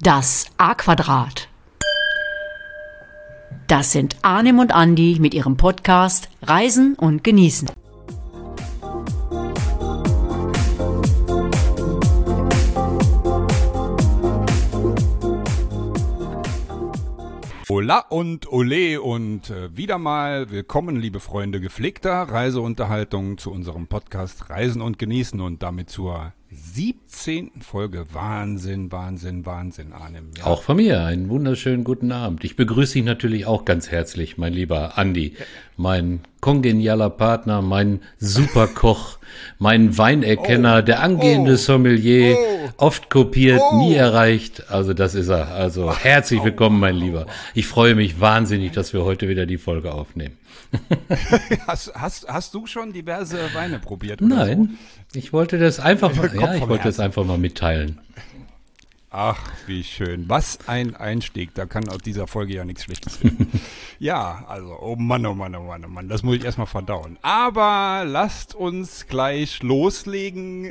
Das A-Quadrat. Das sind Arnim und Andi mit ihrem Podcast Reisen und Genießen. Hola und ole und wieder mal willkommen, liebe Freunde gepflegter Reiseunterhaltung zu unserem Podcast Reisen und Genießen und damit zur 17. Folge. Wahnsinn, Arnim. Ja. Auch von mir einen wunderschönen guten Abend. Ich begrüße dich natürlich auch ganz herzlich, mein lieber Andi, mein kongenialer Partner, mein Superkoch, mein Weinerkenner, der angehende Sommelier, oft kopiert, nie erreicht. Also das ist er. Also herzlich willkommen, mein Lieber. Ich freue mich wahnsinnig, dass wir heute wieder die Folge aufnehmen. Hast du schon diverse Weine probiert? Oder Nein, so? Ich wollte das einfach mal mitteilen. Ach, wie schön. Was ein Einstieg. Da kann aus dieser Folge ja nichts Schlechtes werden. Ja, also, oh Mann. Das muss ich erstmal verdauen. Aber lasst uns gleich loslegen,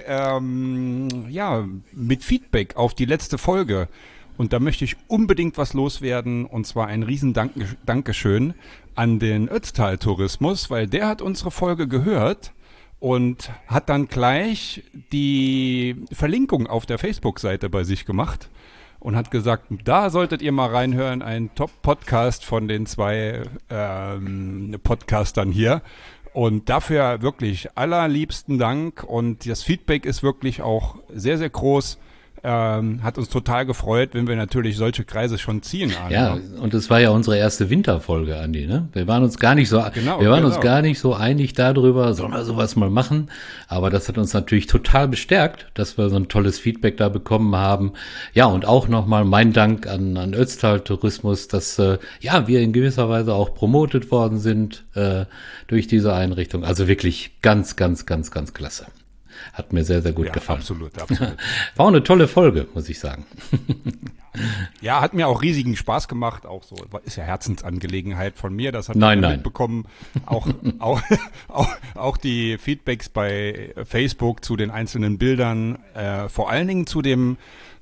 mit Feedback auf die letzte Folge. Und da möchte ich unbedingt was loswerden, und zwar ein riesen Dankeschön an den Ötztal-Tourismus, weil der hat unsere Folge gehört und hat dann gleich die Verlinkung auf der Facebook-Seite bei sich gemacht und hat gesagt, da solltet ihr mal reinhören, ein Top-Podcast von den zwei Podcastern hier. Und dafür wirklich allerliebsten Dank, und das Feedback ist wirklich auch sehr, sehr groß. Hat uns total gefreut, wenn wir natürlich solche Kreise schon ziehen. Ja, und das war ja unsere erste Winterfolge, Andi, ne? Wir waren uns gar nicht so, uns gar nicht so einig darüber, sollen wir sowas mal machen? Aber das hat uns natürlich total bestärkt, dass wir so ein tolles Feedback da bekommen haben. Ja, und auch nochmal mein Dank an Ötztal Tourismus, dass, wir in gewisser Weise auch promotet worden sind, durch diese Einrichtung. Also wirklich ganz klasse. Hat mir sehr, sehr gut gefallen. Absolut. War auch eine tolle Folge, muss ich sagen. Ja, hat mir auch riesigen Spaß gemacht. Auch so, ist ja Herzensangelegenheit von mir. Das hat man mitbekommen. Auch die Feedbacks bei Facebook zu den einzelnen Bildern, vor allen Dingen zu dem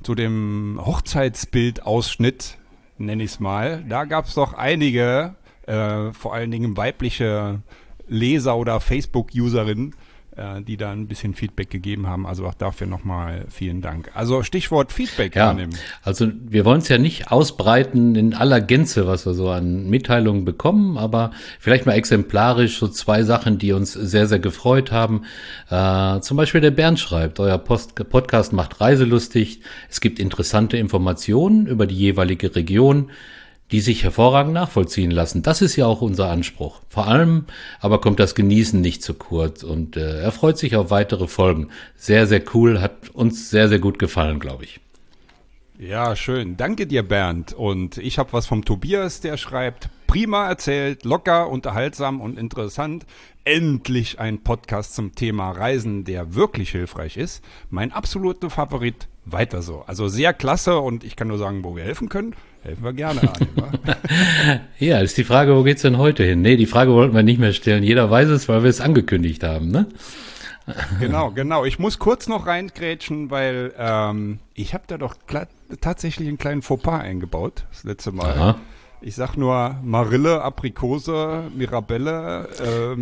Hochzeitsbildausschnitt, nenne ich es mal. Da gab es doch einige, vor allen Dingen weibliche Leser oder Facebook-Userinnen, die da ein bisschen Feedback gegeben haben. Also auch dafür nochmal vielen Dank. Also Stichwort Feedback. Ja, also wir wollen es ja nicht ausbreiten in aller Gänze, was wir so an Mitteilungen bekommen, aber vielleicht mal exemplarisch so zwei Sachen, die uns sehr, sehr gefreut haben. Zum Beispiel der Bernd schreibt, euer Podcast macht reiselustig. Es gibt interessante Informationen über die jeweilige Region, die sich hervorragend nachvollziehen lassen. Das ist ja auch unser Anspruch. Vor allem aber kommt das Genießen nicht zu kurz, und er freut sich auf weitere Folgen. Sehr, sehr cool, hat uns sehr, sehr gut gefallen, glaube ich. Ja, schön. Danke dir, Bernd. Und ich habe was vom Tobias, der schreibt, prima erzählt, locker, unterhaltsam und interessant. Endlich ein Podcast zum Thema Reisen, der wirklich hilfreich ist. Mein absoluter Favorit, weiter so. Also sehr klasse, und ich kann nur sagen, wo wir helfen können, helfen wir gerne an. Ja, ist die Frage, wo geht's denn heute hin? Nee, die Frage wollten wir nicht mehr stellen. Jeder weiß es, weil wir es angekündigt haben, ne? Genau. Ich muss kurz noch reingrätschen, weil ich habe da doch tatsächlich einen kleinen Fauxpas eingebaut, das letzte Mal. Aha. Ich sag nur Marille, Aprikose, Mirabelle,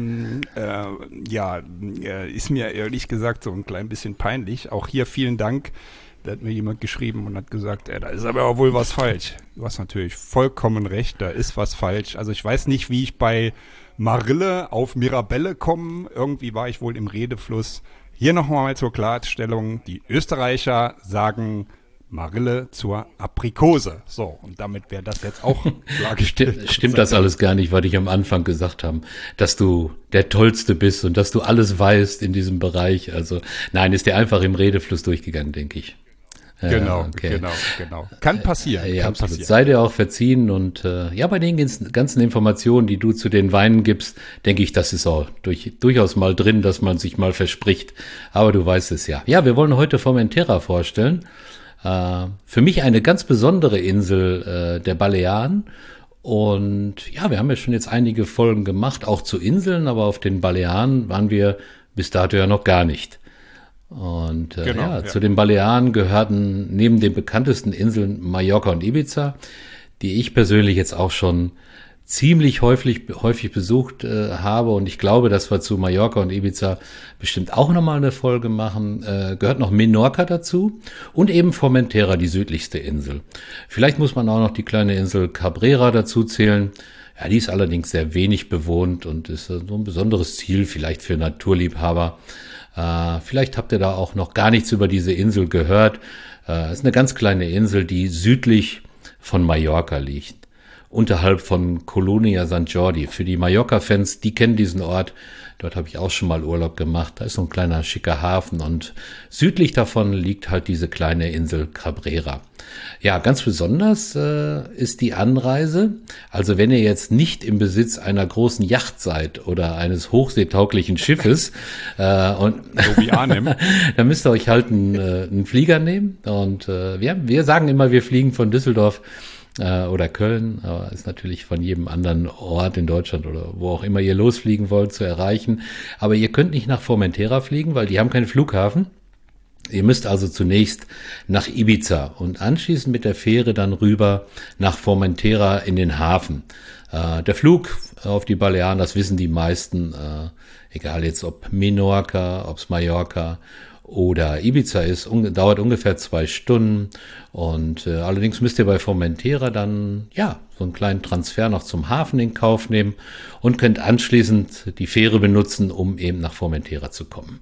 ist mir ehrlich gesagt so ein klein bisschen peinlich. Auch hier vielen Dank. Da hat mir jemand geschrieben und hat gesagt, da ist aber auch wohl was falsch. Du hast natürlich vollkommen recht, da ist was falsch. Also ich weiß nicht, wie ich bei Marille auf Mirabelle komme. Irgendwie war ich wohl im Redefluss. Hier nochmal zur Klarstellung. Die Österreicher sagen Marille zur Aprikose. So, und damit wäre das jetzt auch klargestellt. Stimmt das alles gar nicht, was ich am Anfang gesagt habe, dass du der Tollste bist und dass du alles weißt in diesem Bereich. Also nein, ist dir einfach im Redefluss durchgegangen, denke ich. Genau. Kann passieren. Ja, absolut. Sei dir auch verziehen, und bei den ganzen Informationen, die du zu den Weinen gibst, denke ich, das ist auch durchaus mal drin, dass man sich mal verspricht. Aber du weißt es ja. Ja, wir wollen heute Formentera vorstellen. Für mich eine ganz besondere Insel der Balearen. Und ja, wir haben ja schon jetzt einige Folgen gemacht, auch zu Inseln, aber auf den Balearen waren wir bis dato ja noch gar nicht. Und Genau, zu den Balearen gehörten neben den bekanntesten Inseln Mallorca und Ibiza, die ich persönlich jetzt auch schon ziemlich häufig besucht habe. Und ich glaube, dass wir zu Mallorca und Ibiza bestimmt auch nochmal eine Folge machen. Gehört noch Menorca dazu und eben Formentera, die südlichste Insel. Vielleicht muss man auch noch die kleine Insel Cabrera dazu zählen. Ja, die ist allerdings sehr wenig bewohnt und ist so ein besonderes Ziel vielleicht für Naturliebhaber. Vielleicht habt ihr da auch noch gar nichts über diese Insel gehört. Es ist eine ganz kleine Insel, die südlich von Mallorca liegt, unterhalb von Colonia Sant Jordi. Für die Mallorca-Fans, die kennen diesen Ort. Dort habe ich auch schon mal Urlaub gemacht. Da ist so ein kleiner schicker Hafen und südlich davon liegt halt diese kleine Insel Cabrera. Ja, ganz besonders ist die Anreise. Also wenn ihr jetzt nicht im Besitz einer großen Yacht seid oder eines hochseetauglichen Schiffes, und So wie Arnim. dann müsst ihr euch halt einen Flieger nehmen. Und wir sagen immer, wir fliegen von Düsseldorf oder Köln, aber ist natürlich von jedem anderen Ort in Deutschland oder wo auch immer ihr losfliegen wollt zu erreichen. Aber ihr könnt nicht nach Formentera fliegen, weil die haben keinen Flughafen. Ihr müsst also zunächst nach Ibiza und anschließend mit der Fähre dann rüber nach Formentera in den Hafen. Der Flug auf die Balearen, das wissen die meisten, egal jetzt ob Menorca, ob's Mallorca oder Ibiza ist, dauert ungefähr 2 Stunden und allerdings müsst ihr bei Formentera dann so einen kleinen Transfer noch zum Hafen in Kauf nehmen und könnt anschließend die Fähre benutzen, um eben nach Formentera zu kommen.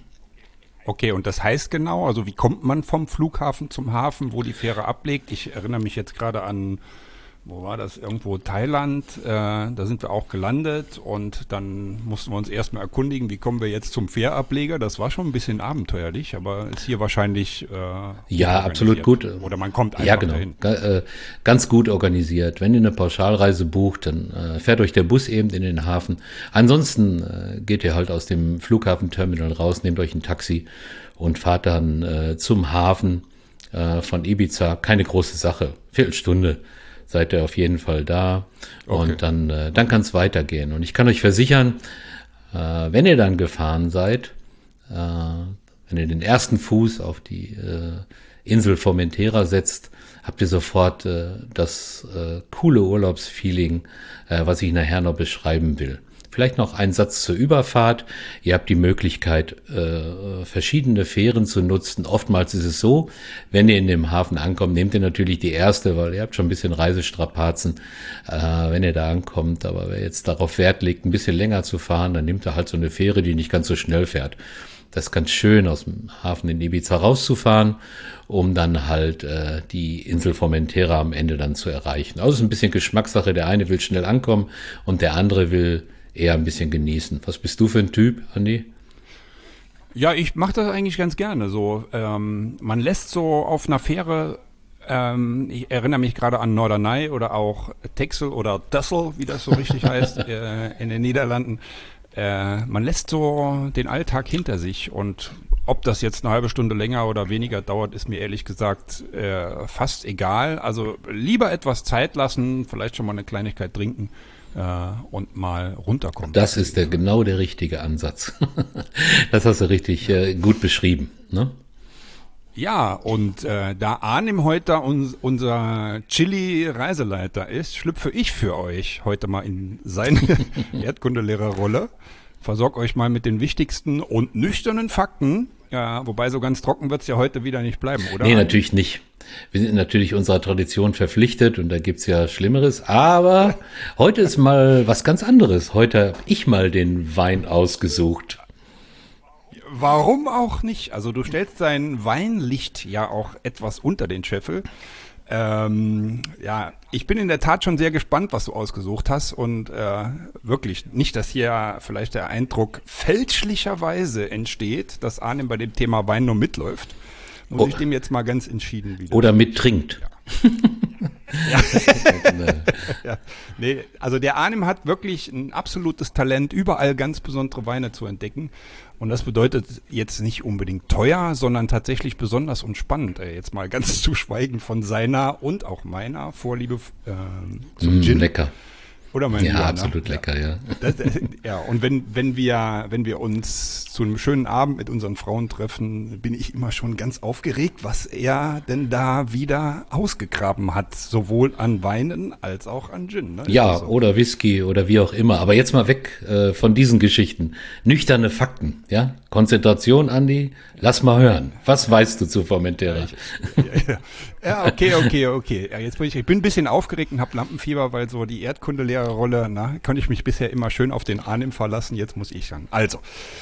Okay, und das heißt genau, also wie kommt man vom Flughafen zum Hafen, wo die Fähre ablegt? Ich erinnere mich jetzt gerade an, wo war das? Irgendwo Thailand. Da sind wir auch gelandet und dann mussten wir uns erstmal erkundigen, wie kommen wir jetzt zum Fährableger. Das war schon ein bisschen abenteuerlich, aber ist hier wahrscheinlich ja, absolut gut. Oder man kommt einfach ja, genau. dahin. Ganz gut organisiert. Wenn ihr eine Pauschalreise bucht, dann fährt euch der Bus eben in den Hafen. Ansonsten geht ihr halt aus dem Flughafenterminal raus, nehmt euch ein Taxi und fahrt dann zum Hafen von Ibiza. Keine große Sache, Viertelstunde. Seid ihr auf jeden Fall da und dann kann es weitergehen. Und ich kann euch versichern, wenn ihr dann gefahren seid, wenn ihr den ersten Fuß auf die Insel Formentera setzt, habt ihr sofort das coole Urlaubsfeeling, was ich nachher noch beschreiben will. Vielleicht noch ein Satz zur Überfahrt. Ihr habt die Möglichkeit, verschiedene Fähren zu nutzen. Oftmals ist es so, wenn ihr in dem Hafen ankommt, nehmt ihr natürlich die erste, weil ihr habt schon ein bisschen Reisestrapazen, wenn ihr da ankommt. Aber wer jetzt darauf Wert legt, ein bisschen länger zu fahren, dann nimmt er halt so eine Fähre, die nicht ganz so schnell fährt. Das ist ganz schön, aus dem Hafen in Ibiza rauszufahren, um dann halt die Insel Formentera am Ende dann zu erreichen. Also es ist ein bisschen Geschmackssache. Der eine will schnell ankommen und der andere will eher ein bisschen genießen. Was bist du für ein Typ, Andi? Ja, ich mache das eigentlich ganz gerne so. Man lässt so auf einer Fähre, ich erinnere mich gerade an Norderney oder auch Texel oder Texel, wie das so richtig heißt, in den Niederlanden. Man lässt so den Alltag hinter sich und ob das jetzt eine halbe Stunde länger oder weniger dauert, ist mir ehrlich gesagt fast egal. Also lieber etwas Zeit lassen, vielleicht schon mal eine Kleinigkeit trinken und mal runterkommen. Das ist genau der richtige Ansatz. Das hast du richtig gut beschrieben, ne? Ja, und da Arnim heute unser Chili-Reiseleiter ist, schlüpfe ich für euch heute mal in seine Erdkundelehrerrolle. Versorg euch mal mit den wichtigsten und nüchternen Fakten. Ja, wobei so ganz trocken wird's ja heute wieder nicht bleiben, oder? Nee, natürlich nicht. Wir sind natürlich unserer Tradition verpflichtet und da gibt's ja Schlimmeres. Aber heute ist mal was ganz anderes. Heute habe ich mal den Wein ausgesucht. Warum auch nicht? Also du stellst dein Weinlicht ja auch etwas unter den Scheffel. Ja, ich bin in der Tat schon sehr gespannt, was du ausgesucht hast und wirklich nicht, dass hier vielleicht der Eindruck fälschlicherweise entsteht, dass Arnim bei dem Thema Wein nur mitläuft. Muss ich dem jetzt mal ganz entschieden wieder. Oder mittrinkt. Ja. Ja. Nee, also der Arnim hat wirklich ein absolutes Talent, überall ganz besondere Weine zu entdecken. Und das bedeutet jetzt nicht unbedingt teuer, sondern tatsächlich besonders und spannend. Jetzt mal ganz zu schweigen von seiner und auch meiner Vorliebe zum Gin. Lecker. Oder mein Lieber, Ja, ne? absolut lecker, ja. Ja, und wenn wir uns zu einem schönen Abend mit unseren Frauen treffen, bin ich immer schon ganz aufgeregt, was er denn da wieder ausgegraben hat, sowohl an Weinen als auch an Gin. Ne? Ja, So. oder Whisky oder wie auch immer. Aber jetzt mal weg von diesen Geschichten. Nüchterne Fakten, ja? Konzentration, Andi. Lass mal hören. Was weißt du zu Formentera? Ja, okay. Ja, jetzt ich bin ein bisschen aufgeregt und habe Lampenfieber, weil so die Erdkundelehrerrolle, konnte ich mich bisher immer schön auf den Arnim verlassen, jetzt muss ich ran. Also,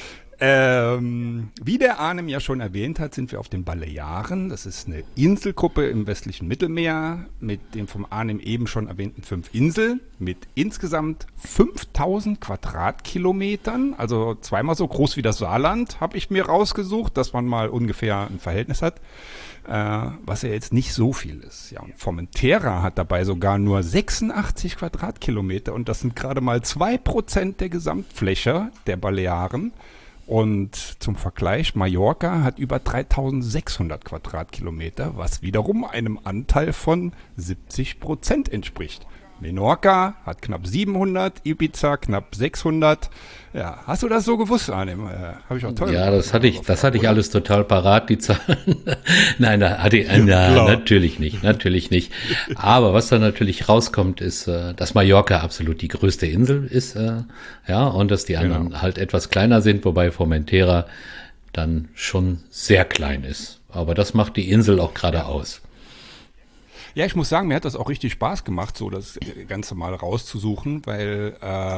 wie der Arnim ja schon erwähnt hat, sind wir auf den Balearen. Das ist eine Inselgruppe im westlichen Mittelmeer mit den vom Arnim eben schon erwähnten 5 Inseln mit insgesamt 5000 Quadratkilometern, also zweimal so groß wie das Saarland, habe ich mir rausgesucht, dass man mal ungefähr ein Verhältnis hat. Was ja jetzt nicht so viel ist. Ja, und Formentera hat dabei sogar nur 86 Quadratkilometer und das sind gerade mal 2% der Gesamtfläche der Balearen. Und zum Vergleich, Mallorca hat über 3600 Quadratkilometer, was wiederum einem Anteil von 70% entspricht. Menorca hat knapp 700, Ibiza knapp 600. Ja, hast du das so gewusst, Arnim? Habe ich auch toll Ja, gemacht. das hatte ich alles total parat, die Zahlen. Nein, natürlich nicht. Aber was da natürlich rauskommt, ist, dass Mallorca absolut die größte Insel ist, ja, und dass die anderen halt etwas kleiner sind, wobei Formentera dann schon sehr klein ist. Aber das macht die Insel auch gerade aus. Ja, ich muss sagen, mir hat das auch richtig Spaß gemacht, so das Ganze mal rauszusuchen, weil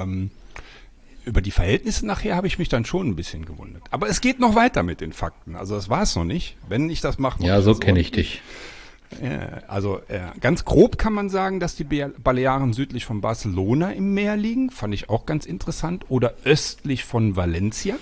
über die Verhältnisse nachher habe ich mich dann schon ein bisschen gewundert. Aber es geht noch weiter mit den Fakten. Also das war es noch nicht, wenn ich das mache. Ja, so kenne ich dich. Also ganz grob kann man sagen, dass die Balearen südlich von Barcelona im Meer liegen. Fand ich auch ganz interessant. Oder östlich von Valencia,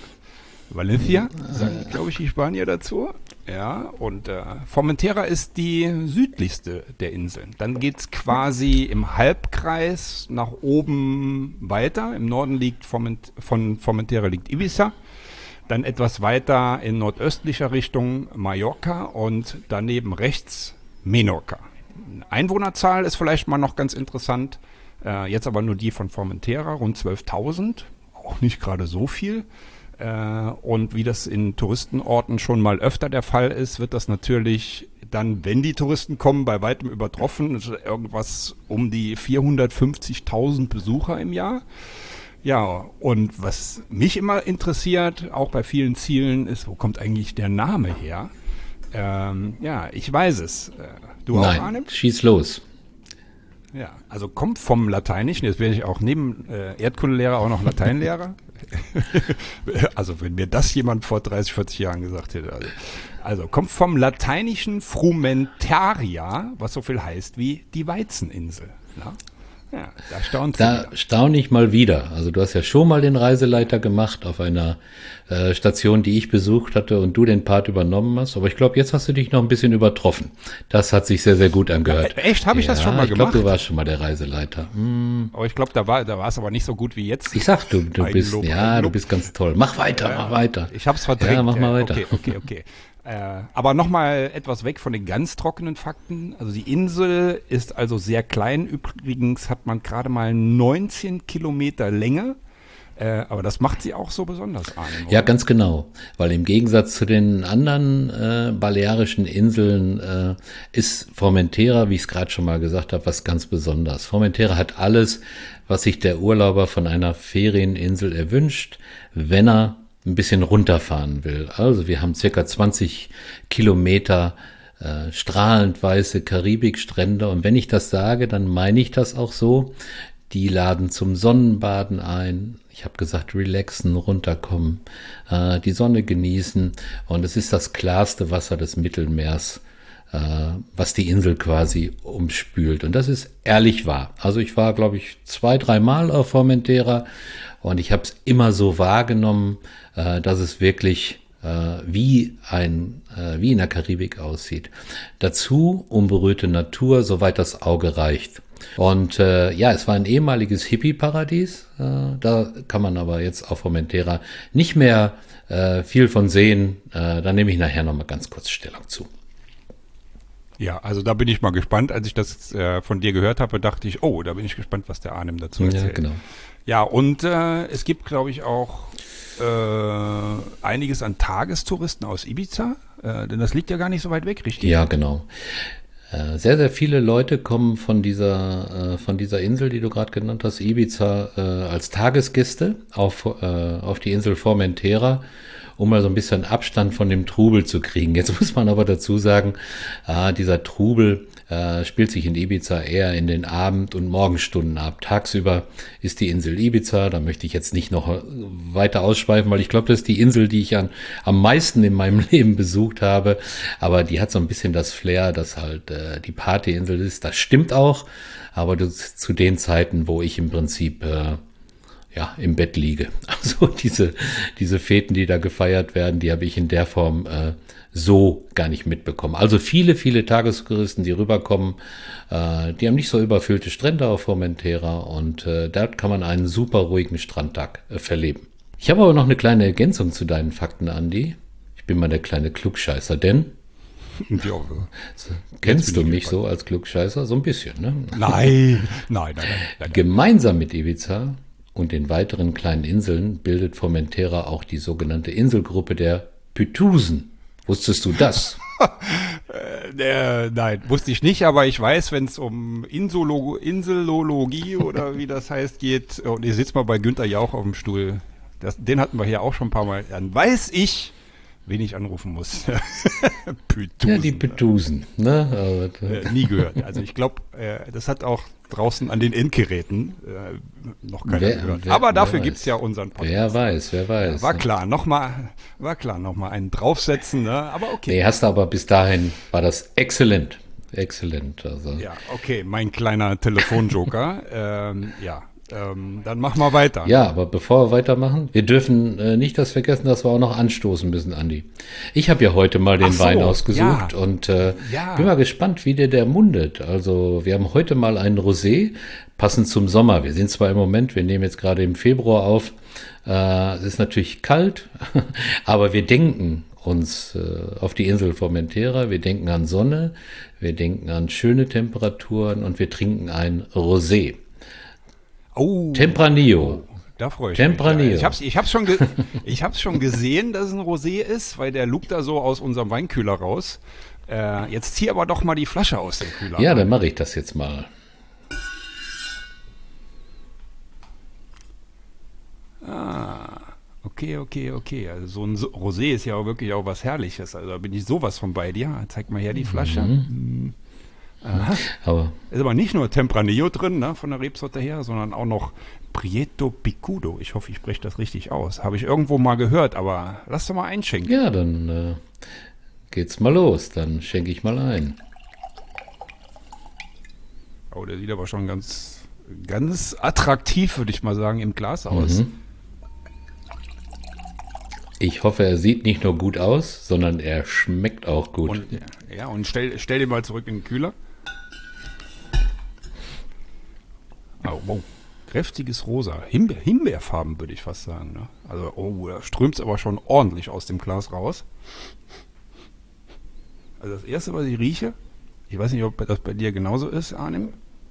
sagen, glaube ich, die Spanier dazu. Ja, und Formentera ist die südlichste der Inseln. Dann geht's quasi im Halbkreis nach oben weiter. Im Norden liegt von Formentera liegt Ibiza. Dann etwas weiter in nordöstlicher Richtung Mallorca und daneben rechts Menorca. Einwohnerzahl ist vielleicht mal noch ganz interessant. Jetzt aber nur die von Formentera, rund 12.000. Auch nicht gerade so viel. Und wie das in Touristenorten schon mal öfter der Fall ist, wird das natürlich dann, wenn die Touristen kommen, bei weitem übertroffen. Das ist irgendwas um die 450.000 Besucher im Jahr. Ja, und was mich immer interessiert, auch bei vielen Zielen, ist, wo kommt eigentlich der Name her? Ja, ich weiß es. Du Nein, auch, Arnim? schieß los. Ja, also kommt vom Lateinischen, jetzt werde ich auch neben Erdkundelehrer auch noch Lateinlehrer. Also wenn mir das jemand vor 30, 40 Jahren gesagt hätte. Also kommt vom lateinischen Frumentaria, was so viel heißt wie die Weizeninsel. Ja, da staune ich mal wieder. Also du hast ja schon mal den Reiseleiter gemacht auf einer Station, die ich besucht hatte und du den Part übernommen hast. Aber ich glaube, jetzt hast du dich noch ein bisschen übertroffen. Das hat sich sehr, sehr gut angehört. Echt? Habe ich das schon mal gemacht? Ich glaube, du warst schon mal der Reiseleiter. Aber ich glaube, da war es aber nicht so gut wie jetzt. Ich sag, du bist ganz toll. Mach weiter. Ich habe es verdrängt. Ja, mach mal weiter. Okay. Aber nochmal etwas weg von den ganz trockenen Fakten. Also die Insel ist also sehr klein. Übrigens hat man gerade mal 19 Kilometer Länge. Aber das macht sie auch so besonders, Arnim, Ja, ganz genau. Weil im Gegensatz zu den anderen balearischen Inseln ist Formentera, wie ich es gerade schon mal gesagt habe, was ganz Besonderes. Formentera hat alles, was sich der Urlauber von einer Ferieninsel erwünscht, wenn er ein bisschen runterfahren will. Also wir haben circa 20 Kilometer strahlend weiße Karibikstrände und wenn ich das sage, dann meine ich das auch so. Die laden zum Sonnenbaden ein. Ich habe gesagt, relaxen, runterkommen, die Sonne genießen und es ist das klarste Wasser des Mittelmeers, was die Insel quasi umspült. Und das ist ehrlich wahr. Also ich war, glaube ich, 2-3 Mal auf Formentera und ich habe es immer so wahrgenommen, dass es wirklich wie in der Karibik aussieht. Dazu unberührte Natur, soweit das Auge reicht. Und es war ein ehemaliges Hippie-Paradies. Da kann man aber jetzt auf Formentera nicht mehr viel von sehen. Da nehme ich nachher noch mal ganz kurz Stellung zu. Ja, also da bin ich mal gespannt. Als ich das von dir gehört habe, dachte ich, oh, da bin ich gespannt, was der Arnim dazu erzählt. Ja, genau. Ja, und es gibt, glaube ich, auch einiges an Tagestouristen aus Ibiza, denn das liegt ja gar nicht so weit weg, richtig? Ja, genau. Sehr, sehr viele Leute kommen von dieser Insel, die du gerade genannt hast, Ibiza, als Tagesgäste auf die Insel Formentera, um mal so ein bisschen Abstand von dem Trubel zu kriegen. Jetzt muss man aber dazu sagen, dieser Trubel spielt sich in Ibiza eher in den Abend- und Morgenstunden ab. Tagsüber ist die Insel Ibiza, da möchte ich jetzt nicht noch weiter ausschweifen, weil ich glaube, das ist die Insel, die ich am meisten in meinem Leben besucht habe. Aber die hat so ein bisschen das Flair, dass halt die Partyinsel ist. Das stimmt auch, aber das zu den Zeiten, wo ich im Prinzip im Bett liege. Also diese Feten, die da gefeiert werden, die habe ich in der Form so gar nicht mitbekommen. Also viele, viele Tagestouristen, die rüberkommen, die haben nicht so überfüllte Strände auf Formentera und dort kann man einen super ruhigen Strandtag verleben. Ich habe aber noch eine kleine Ergänzung zu deinen Fakten, Andi. Ich bin mal der kleine Klugscheißer, denn Ja, kennst du mich so als Klugscheißer? So ein bisschen, ne? nein. Gemeinsam mit Ibiza und den weiteren kleinen Inseln bildet Formentera auch die sogenannte Inselgruppe der Pitusen. Wusstest du das? Nein, wusste ich nicht, aber ich weiß, wenn es um Inselologie oder wie das heißt geht, und ich sitze mal bei Günther Jauch auf dem Stuhl, den hatten wir hier auch schon ein paar Mal, dann weiß ich, wen ich anrufen muss. Ja, die Pitusen. Ne? Nie gehört. Also ich glaube, das hat auch draußen an den Endgeräten noch keiner gehört. Aber dafür gibt es ja unseren Podcast. Wer weiß. Ja, war klar, nochmal einen draufsetzen, ne? Aber okay. Nee, hast du aber bis dahin, war das exzellent. Exzellent. Also. Ja, okay, mein kleiner Telefonjoker. Dann machen wir weiter. Ja, aber bevor wir weitermachen, wir dürfen nicht das vergessen, dass wir auch noch anstoßen müssen, Andi. Ich habe ja heute mal den Wein ausgesucht und bin mal gespannt, wie der mundet. Also wir haben heute mal einen Rosé, passend zum Sommer. Wir sind zwar im Moment, wir nehmen jetzt gerade im Februar auf, es ist natürlich kalt, aber wir denken uns auf die Insel Formentera, wir denken an Sonne, wir denken an schöne Temperaturen und wir trinken ein Rosé. Oh, Tempranillo. Da freue ich Tempranillo. mich. Ich hab's schon gesehen, dass es ein Rosé ist, weil der lugt da so aus unserem Weinkühler raus. Jetzt zieh aber doch mal die Flasche aus dem Kühler. Ja, dann mache ich das jetzt mal. Okay. Also so ein Rosé ist ja auch wirklich auch was Herrliches. Also da bin ich sowas von bei dir. Zeig mal her die Flasche. Aha. Ist aber nicht nur Tempranillo drin, ne, von der Rebsorte her, sondern auch noch Prieto Picudo. Ich hoffe, ich spreche das richtig aus. Habe ich irgendwo mal gehört, aber lass doch mal einschenken. Ja, dann geht's mal los. Dann schenke ich mal ein. Oh, der sieht aber schon ganz, ganz attraktiv, würde ich mal sagen, im Glas aus. Ich hoffe, er sieht nicht nur gut aus, sondern er schmeckt auch gut. Und stell den mal zurück in den Kühler. Oh, wow. Kräftiges Rosa. Himbeerfarben, würde ich fast sagen. Ne? Also, da strömt es aber schon ordentlich aus dem Glas raus. Also das Erste, was ich rieche, ich weiß nicht, ob das bei dir genauso ist, Arnim.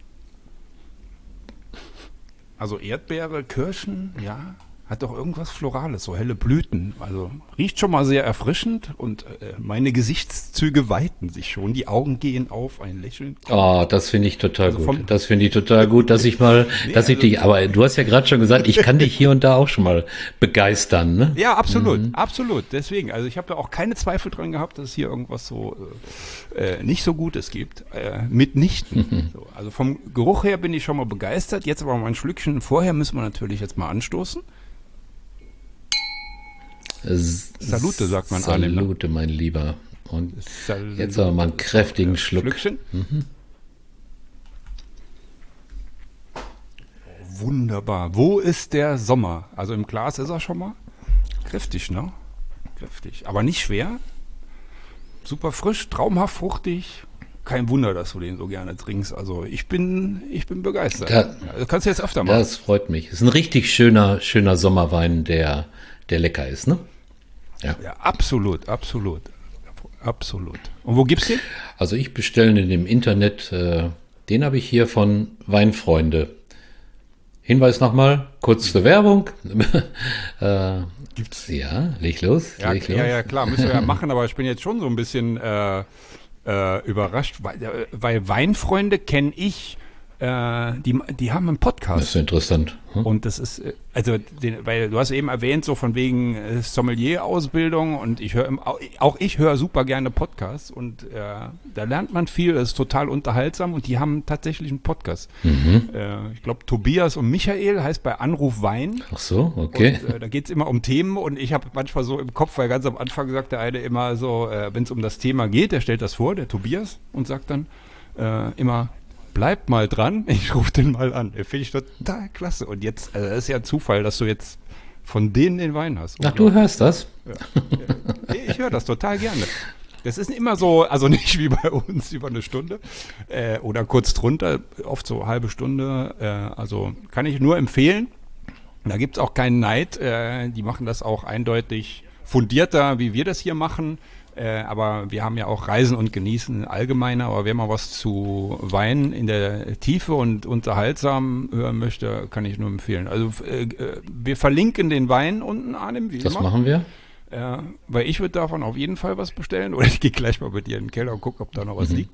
Also Erdbeere, Kirschen, ja, hat doch irgendwas Florales, so helle Blüten. Also riecht schon mal sehr erfrischend und meine Gesichtszüge weiten sich schon. Die Augen gehen auf, ein Lächeln. Oh, das finde ich total gut. Das finde ich total gut, dass ich mal, aber du hast ja gerade schon gesagt, ich kann dich hier und da auch schon mal begeistern, ne? Ja, absolut, absolut. Deswegen, also ich habe da auch keine Zweifel dran gehabt, dass es hier irgendwas so nicht so Gutes gibt. Mitnichten. So, also vom Geruch her bin ich schon mal begeistert. Jetzt aber mal ein Schlückchen. Vorher müssen wir natürlich jetzt mal anstoßen. Salute, sagt man. Salute, mein Lieber. Und jetzt aber mal einen kräftigen Schluck. Schlückchen. Wunderbar. Wo ist der Sommer? Also im Glas ist er schon mal kräftig, ne? Kräftig. Aber nicht schwer. Super frisch, traumhaft fruchtig. Kein Wunder, dass du den so gerne trinkst. Also ich bin begeistert. Das kannst du jetzt öfter machen. Das freut mich. Ist ein richtig schöner Sommerwein, der lecker ist, ne? Ja, absolut, absolut. Absolut. Und wo gibt's den? Also ich bestelle den im Internet, den habe ich hier von Weinfreunde. Hinweis nochmal, kurz zur Werbung. Gibt's? Ja, leg los. Ja, ja, klar, müssen wir ja machen, aber ich bin jetzt schon so ein bisschen überrascht, weil Weinfreunde kenne ich, die haben einen Podcast. Das ist interessant. Und das ist, weil du hast eben erwähnt, so von wegen Sommelier-Ausbildung und ich höre auch ich höre super gerne Podcasts und da lernt man viel, das ist total unterhaltsam und die haben tatsächlich einen Podcast. Ich glaube, Tobias und Michael heißt bei Anruf Wein. Ach so, okay. Und, da geht es immer um Themen und ich habe manchmal so im Kopf, weil ganz am Anfang sagt der eine immer so, wenn es um das Thema geht, der stellt das vor, der Tobias, und sagt dann immer, bleibt mal dran, ich rufe den mal an. Finde ich total klasse. Und jetzt, das ist ja ein Zufall, dass du jetzt von denen den Wein hast. Ach, du hörst das? Ja. Ich höre das total gerne. Das ist immer so, also nicht wie bei uns über eine Stunde oder kurz drunter, oft so eine halbe Stunde. Also kann ich nur empfehlen. Da gibt es auch keinen Neid. Die machen das auch eindeutig fundierter, wie wir das hier machen. Aber wir haben ja auch Reisen und Genießen allgemeiner, aber wer mal was zu Wein in der Tiefe und unterhaltsam hören möchte, kann ich nur empfehlen. Also wir verlinken den Wein unten, Arnim, wie Das immer. machen wir. Weil ich würde davon auf jeden Fall was bestellen oder ich gehe gleich mal bei dir in den Keller und gucke, ob da noch was liegt.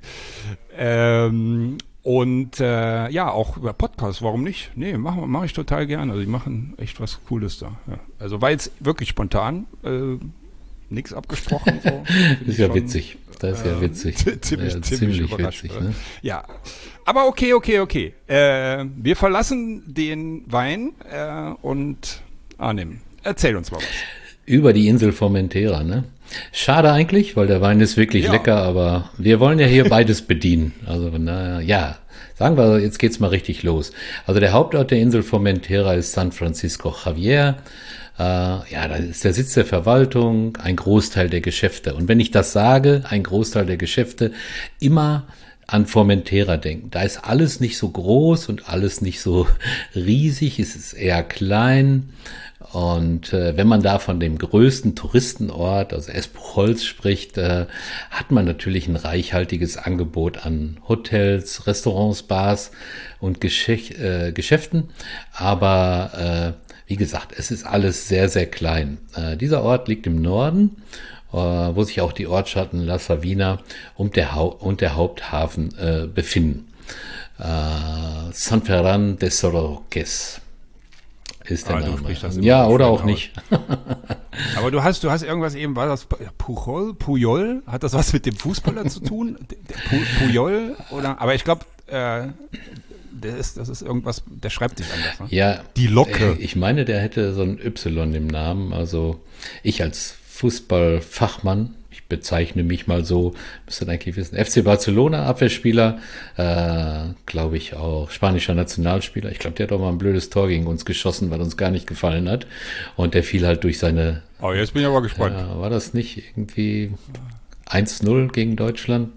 Ja, auch über Podcasts, warum nicht? Nee, mach ich total gerne. Also die machen echt was Cooles da. Ja. Also war jetzt wirklich spontan. Nichts abgesprochen. So. Das ist ja witzig. Das ist ja witzig. Ziemlich überrascht. Witzig, ne? Ja, aber okay. Wir verlassen den Wein und Arnim, erzähl uns mal was. Über die Insel Formentera, ne? Schade eigentlich, weil der Wein ist wirklich lecker, aber wir wollen ja hier beides bedienen. Also ja, sagen wir, jetzt geht's mal richtig los. Also der Hauptort der Insel Formentera ist San Francisco Javier. Da ist der Sitz der Verwaltung, ein Großteil der Geschäfte. Und wenn ich das sage, ein Großteil der Geschäfte, immer an Formentera denken. Da ist alles nicht so groß und alles nicht so riesig, es ist eher klein. Und wenn man da von dem größten Touristenort, also Espujols, spricht, hat man natürlich ein reichhaltiges Angebot an Hotels, Restaurants, Bars und Geschäften. Aber wie gesagt, es ist alles sehr, sehr klein. Dieser Ort liegt im Norden, wo sich auch die Ortschaften La Sabina und der Haupthafen befinden. San Ferran de Soroques ist der Name. Ja, oder auch nicht. Aber du hast irgendwas eben, war das Pujol? Hat das was mit dem Fußballer zu tun? Pujol? Oder? Aber ich glaube, das ist irgendwas, der schreibt sich anders. Ne? Ja. Die Locke. Ich meine, der hätte so ein Y im Namen. Also ich als Fußballfachmann, ich bezeichne mich mal so, müsst ihr eigentlich wissen, FC Barcelona, Abwehrspieler, glaube ich auch, spanischer Nationalspieler. Ich glaube, der hat auch mal ein blödes Tor gegen uns geschossen, weil uns gar nicht gefallen hat. Und der fiel halt durch seine... Oh, jetzt bin ich aber gespannt. War das nicht irgendwie 1-0 gegen Deutschland?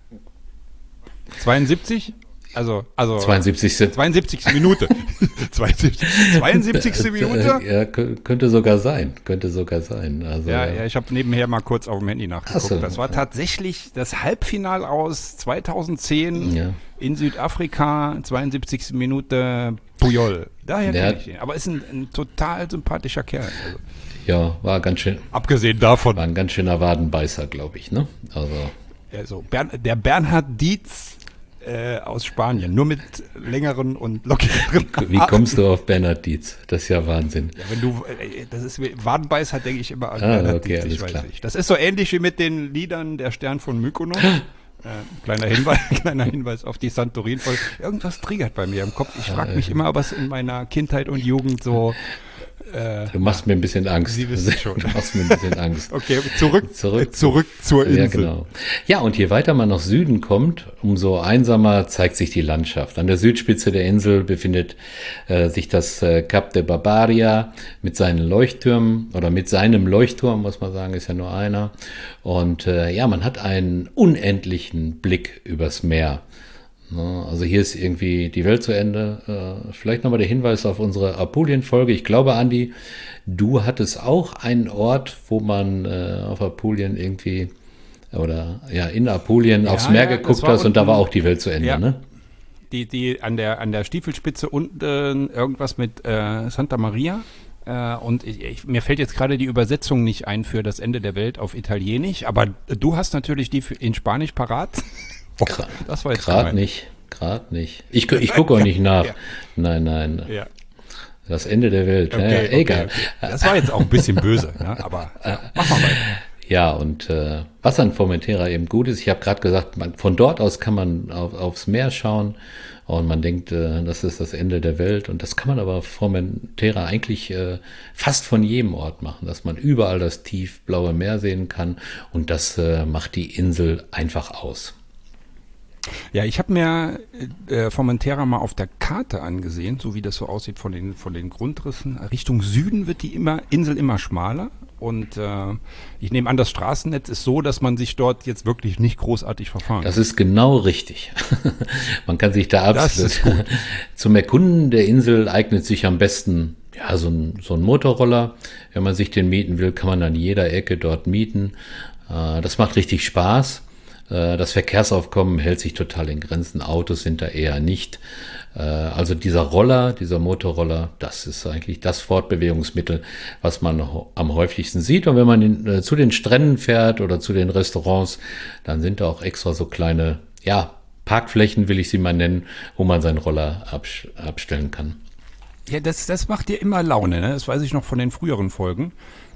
72? Also 72. 72. Minute. 72. Minute? Ja, könnte sogar sein. Also, ja, ich habe nebenher mal kurz auf dem Handy nachgeguckt. So. Das war tatsächlich das Halbfinale aus 2010 in Südafrika, 72. Minute, Pujol. Daher kenne ich ihn. Aber ist ein total sympathischer Kerl. Also. Ja, war ganz schön. Abgesehen davon. War ein ganz schöner Wadenbeißer, glaube ich, ne? Also der Bernhard Dietz aus Spanien, nur mit längeren und lockigeren. Wie kommst du auf Bernhard Dietz? Das ist ja Wahnsinn. Ja, wenn du, das ist Wadenbeißer, denke ich immer an Bernhard Dietz. Ich weiß nicht. Das ist so ähnlich wie mit den Liedern Der Stern von Mykonos. Kleiner Hinweis auf die Santorin-Folge. Irgendwas triggert bei mir im Kopf. Ich frage mich immer, was in meiner Kindheit und Jugend so. Du machst mir ein bisschen Angst. Sie wissen schon. Du machst mir ein bisschen Angst. Okay, zurück zur Insel. Ja, genau. Ja, und je weiter man nach Süden kommt, umso einsamer zeigt sich die Landschaft. An der Südspitze der Insel befindet sich das Cap de Barbaria mit seinen Leuchttürmen oder mit seinem Leuchtturm, muss man sagen, ist ja nur einer. Und man hat einen unendlichen Blick übers Meer. Also hier ist irgendwie die Welt zu Ende. Vielleicht nochmal der Hinweis auf unsere Apulien-Folge. Ich glaube, Andi, du hattest auch einen Ort, wo man auf Apulien irgendwie oder ja, in Apulien aufs Ja, Meer ja, geguckt das war hast und da unten- war auch die Welt zu Ende, Ja. ne? Die an der Stiefelspitze unten irgendwas mit Santa Maria. Und mir fällt jetzt gerade die Übersetzung nicht ein für das Ende der Welt auf Italienisch, aber du hast natürlich die in Spanisch parat. Oh, das war jetzt Gerade gemein. nicht, gerade nicht. Ich gucke auch nicht nach. Ja. Nein. Ja. Das Ende der Welt. Okay, Egal. okay. Das war jetzt auch ein bisschen böse, ne? Aber ja, mach mal weiter. Ja, und was an Formentera eben gut ist, ich habe gerade gesagt, von dort aus kann man aufs Meer schauen und man denkt, das ist das Ende der Welt. Und das kann man aber auf Formentera eigentlich fast von jedem Ort machen, dass man überall das tiefblaue Meer sehen kann. Und das macht die Insel einfach aus. Ja, ich habe mir Formentera mal auf der Karte angesehen, so wie das so aussieht von den Grundrissen. Richtung Süden wird die Insel immer schmaler. Und ich nehme an, das Straßennetz ist so, dass man sich dort jetzt wirklich nicht großartig verfahren kann. Das ist genau richtig. Man kann sich da Das ist gut. zum Erkunden der Insel eignet sich am besten ja so ein Motorroller. Wenn man sich den mieten will, kann man an jeder Ecke dort mieten. Das macht richtig Spaß. Das Verkehrsaufkommen hält sich total in Grenzen. Autos sind da eher nicht. Also dieser Motorroller, das ist eigentlich das Fortbewegungsmittel, was man am häufigsten sieht. Und wenn man zu den Stränden fährt oder zu den Restaurants, dann sind da auch extra so kleine, ja, Parkflächen, will ich sie mal nennen, wo man seinen Roller abstellen kann. Ja, das macht dir immer Laune, ne? Das weiß ich noch von den früheren Folgen.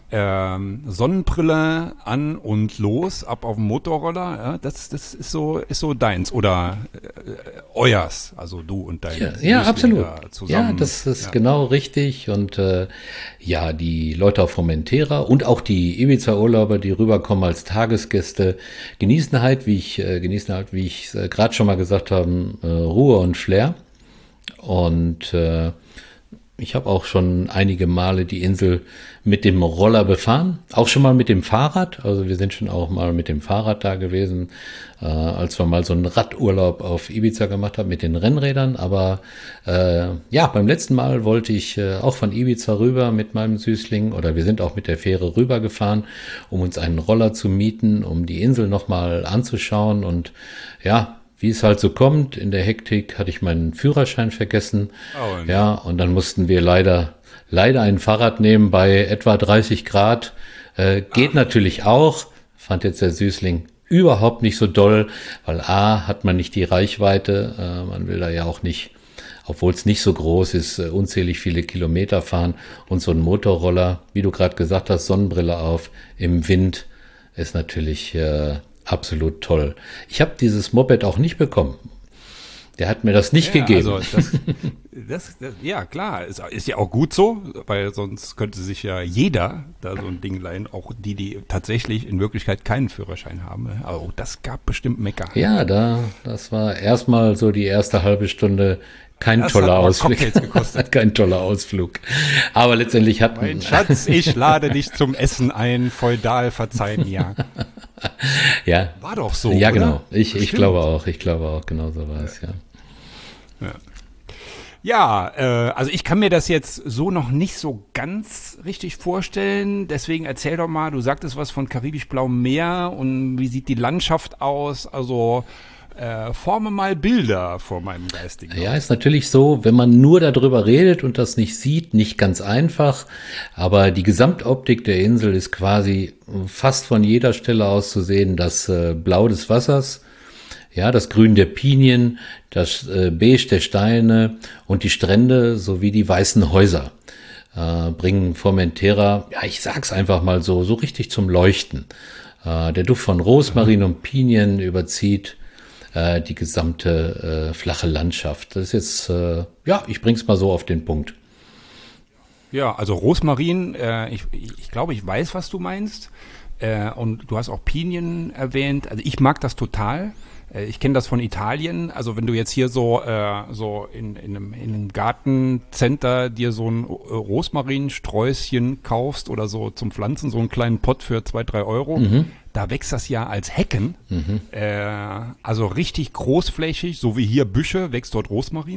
Sonnenbrille an und los, ab auf dem Motorroller, ja, das ist so deins oder euers, also du und dein Ja, Süßling absolut. da zusammen. Ja, das ist genau richtig. Und ja, die Leute auf Formentera und auch die Ibiza-Urlauber, die rüberkommen als Tagesgäste, genießen halt, wie ich gerade schon mal gesagt habe, Ruhe und Flair. Und ich habe auch schon einige Male die Insel mit dem Roller befahren, auch schon mal mit dem Fahrrad. Also wir sind schon auch mal mit dem Fahrrad da gewesen, als wir mal so einen Radurlaub auf Ibiza gemacht haben mit den Rennrädern. Aber ja, beim letzten Mal wollte ich auch von Ibiza rüber mit meinem Süßling oder wir sind auch mit der Fähre rübergefahren, um uns einen Roller zu mieten, um die Insel nochmal anzuschauen und ja, wie es halt so kommt, in der Hektik hatte ich meinen Führerschein vergessen. Oh, nee. Ja, und dann mussten wir leider ein Fahrrad nehmen bei etwa 30 Grad. Geht natürlich auch, fand jetzt der Süßling überhaupt nicht so doll, weil A, hat man nicht die Reichweite, man will da ja auch nicht, obwohl es nicht so groß ist, unzählig viele Kilometer fahren. Und so ein Motorroller, wie du gerade gesagt hast, Sonnenbrille auf, im Wind, ist natürlich absolut toll. Ich habe dieses Moped auch nicht bekommen. Der hat mir das nicht gegeben. Also das, ja klar, ist ja auch gut so, weil sonst könnte sich ja jeder da so ein Ding leihen, auch die tatsächlich in Wirklichkeit keinen Führerschein haben. Aber auch das gab bestimmt Mecker. Ja, das war erstmal so die erste halbe Stunde kein Das toller hat aber Ausflug. Cocktails gekostet. Kein toller Ausflug. Aber letztendlich Mein Schatz, ich lade dich zum Essen ein, feudal verzeihen, ja. ja, War doch so, ja, oder? genau. Ich Bestimmt. glaube auch, genau so war es, ja. Ja, also ich kann mir das jetzt so noch nicht so ganz richtig vorstellen. Deswegen erzähl doch mal, du sagtest was von karibisch-blauem Meer und wie sieht die Landschaft aus? Also forme mal Bilder vor meinem geistigen Auge. Ja, ist natürlich so, wenn man nur darüber redet und das nicht sieht, nicht ganz einfach. Aber die Gesamtoptik der Insel ist quasi fast von jeder Stelle aus zu sehen. Das Blau des Wassers, ja, das Grün der Pinien, das Beige der Steine und die Strände sowie die weißen Häuser bringen Formentera, ja, ich sag's einfach mal so richtig zum Leuchten. Der Duft von Rosmarin und Pinien überzieht die gesamte flache Landschaft. Das ist jetzt, ja, ich bring's mal so auf den Punkt. Ja, also Rosmarin, ich glaube, ich weiß, was du meinst. Und du hast auch Pinien erwähnt. Also ich mag das total. Ich kenne das von Italien. Also wenn du jetzt hier so in einem Gartencenter dir so ein Rosmarinsträußchen kaufst oder so zum Pflanzen, so einen kleinen Pott für 2-3 Euro, da wächst das ja als Hecken. Also richtig großflächig, so wie hier Büsche, wächst dort Rosmarin.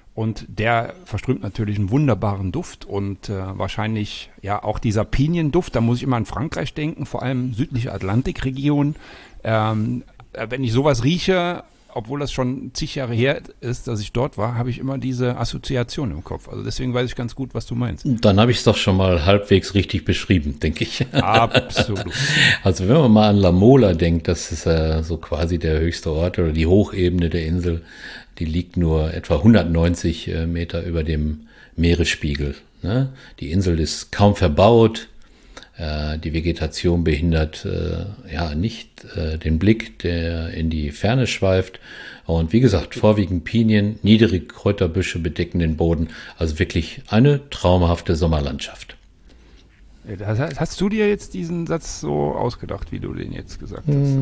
Und der verströmt natürlich einen wunderbaren Duft und wahrscheinlich ja auch dieser Pinienduft, da muss ich immer an Frankreich denken, vor allem südliche Atlantikregion. Wenn ich sowas rieche, obwohl das schon zig Jahre her ist, dass ich dort war, habe ich immer diese Assoziation im Kopf. Also deswegen weiß ich ganz gut, was du meinst. Dann habe ich es doch schon mal halbwegs richtig beschrieben, denke ich. Absolut. Also wenn man mal an La Mola denkt, das ist so quasi der höchste Ort oder die Hochebene der Insel, die liegt nur etwa 190 Meter über dem Meeresspiegel. Ne? Die Insel ist kaum verbaut. Die Vegetation behindert nicht den Blick, der in die Ferne schweift. Und wie gesagt, vorwiegend Pinien, niedrige Kräuterbüsche bedecken den Boden. Also wirklich eine traumhafte Sommerlandschaft. Hast du dir jetzt diesen Satz so ausgedacht, wie du den jetzt gesagt hast?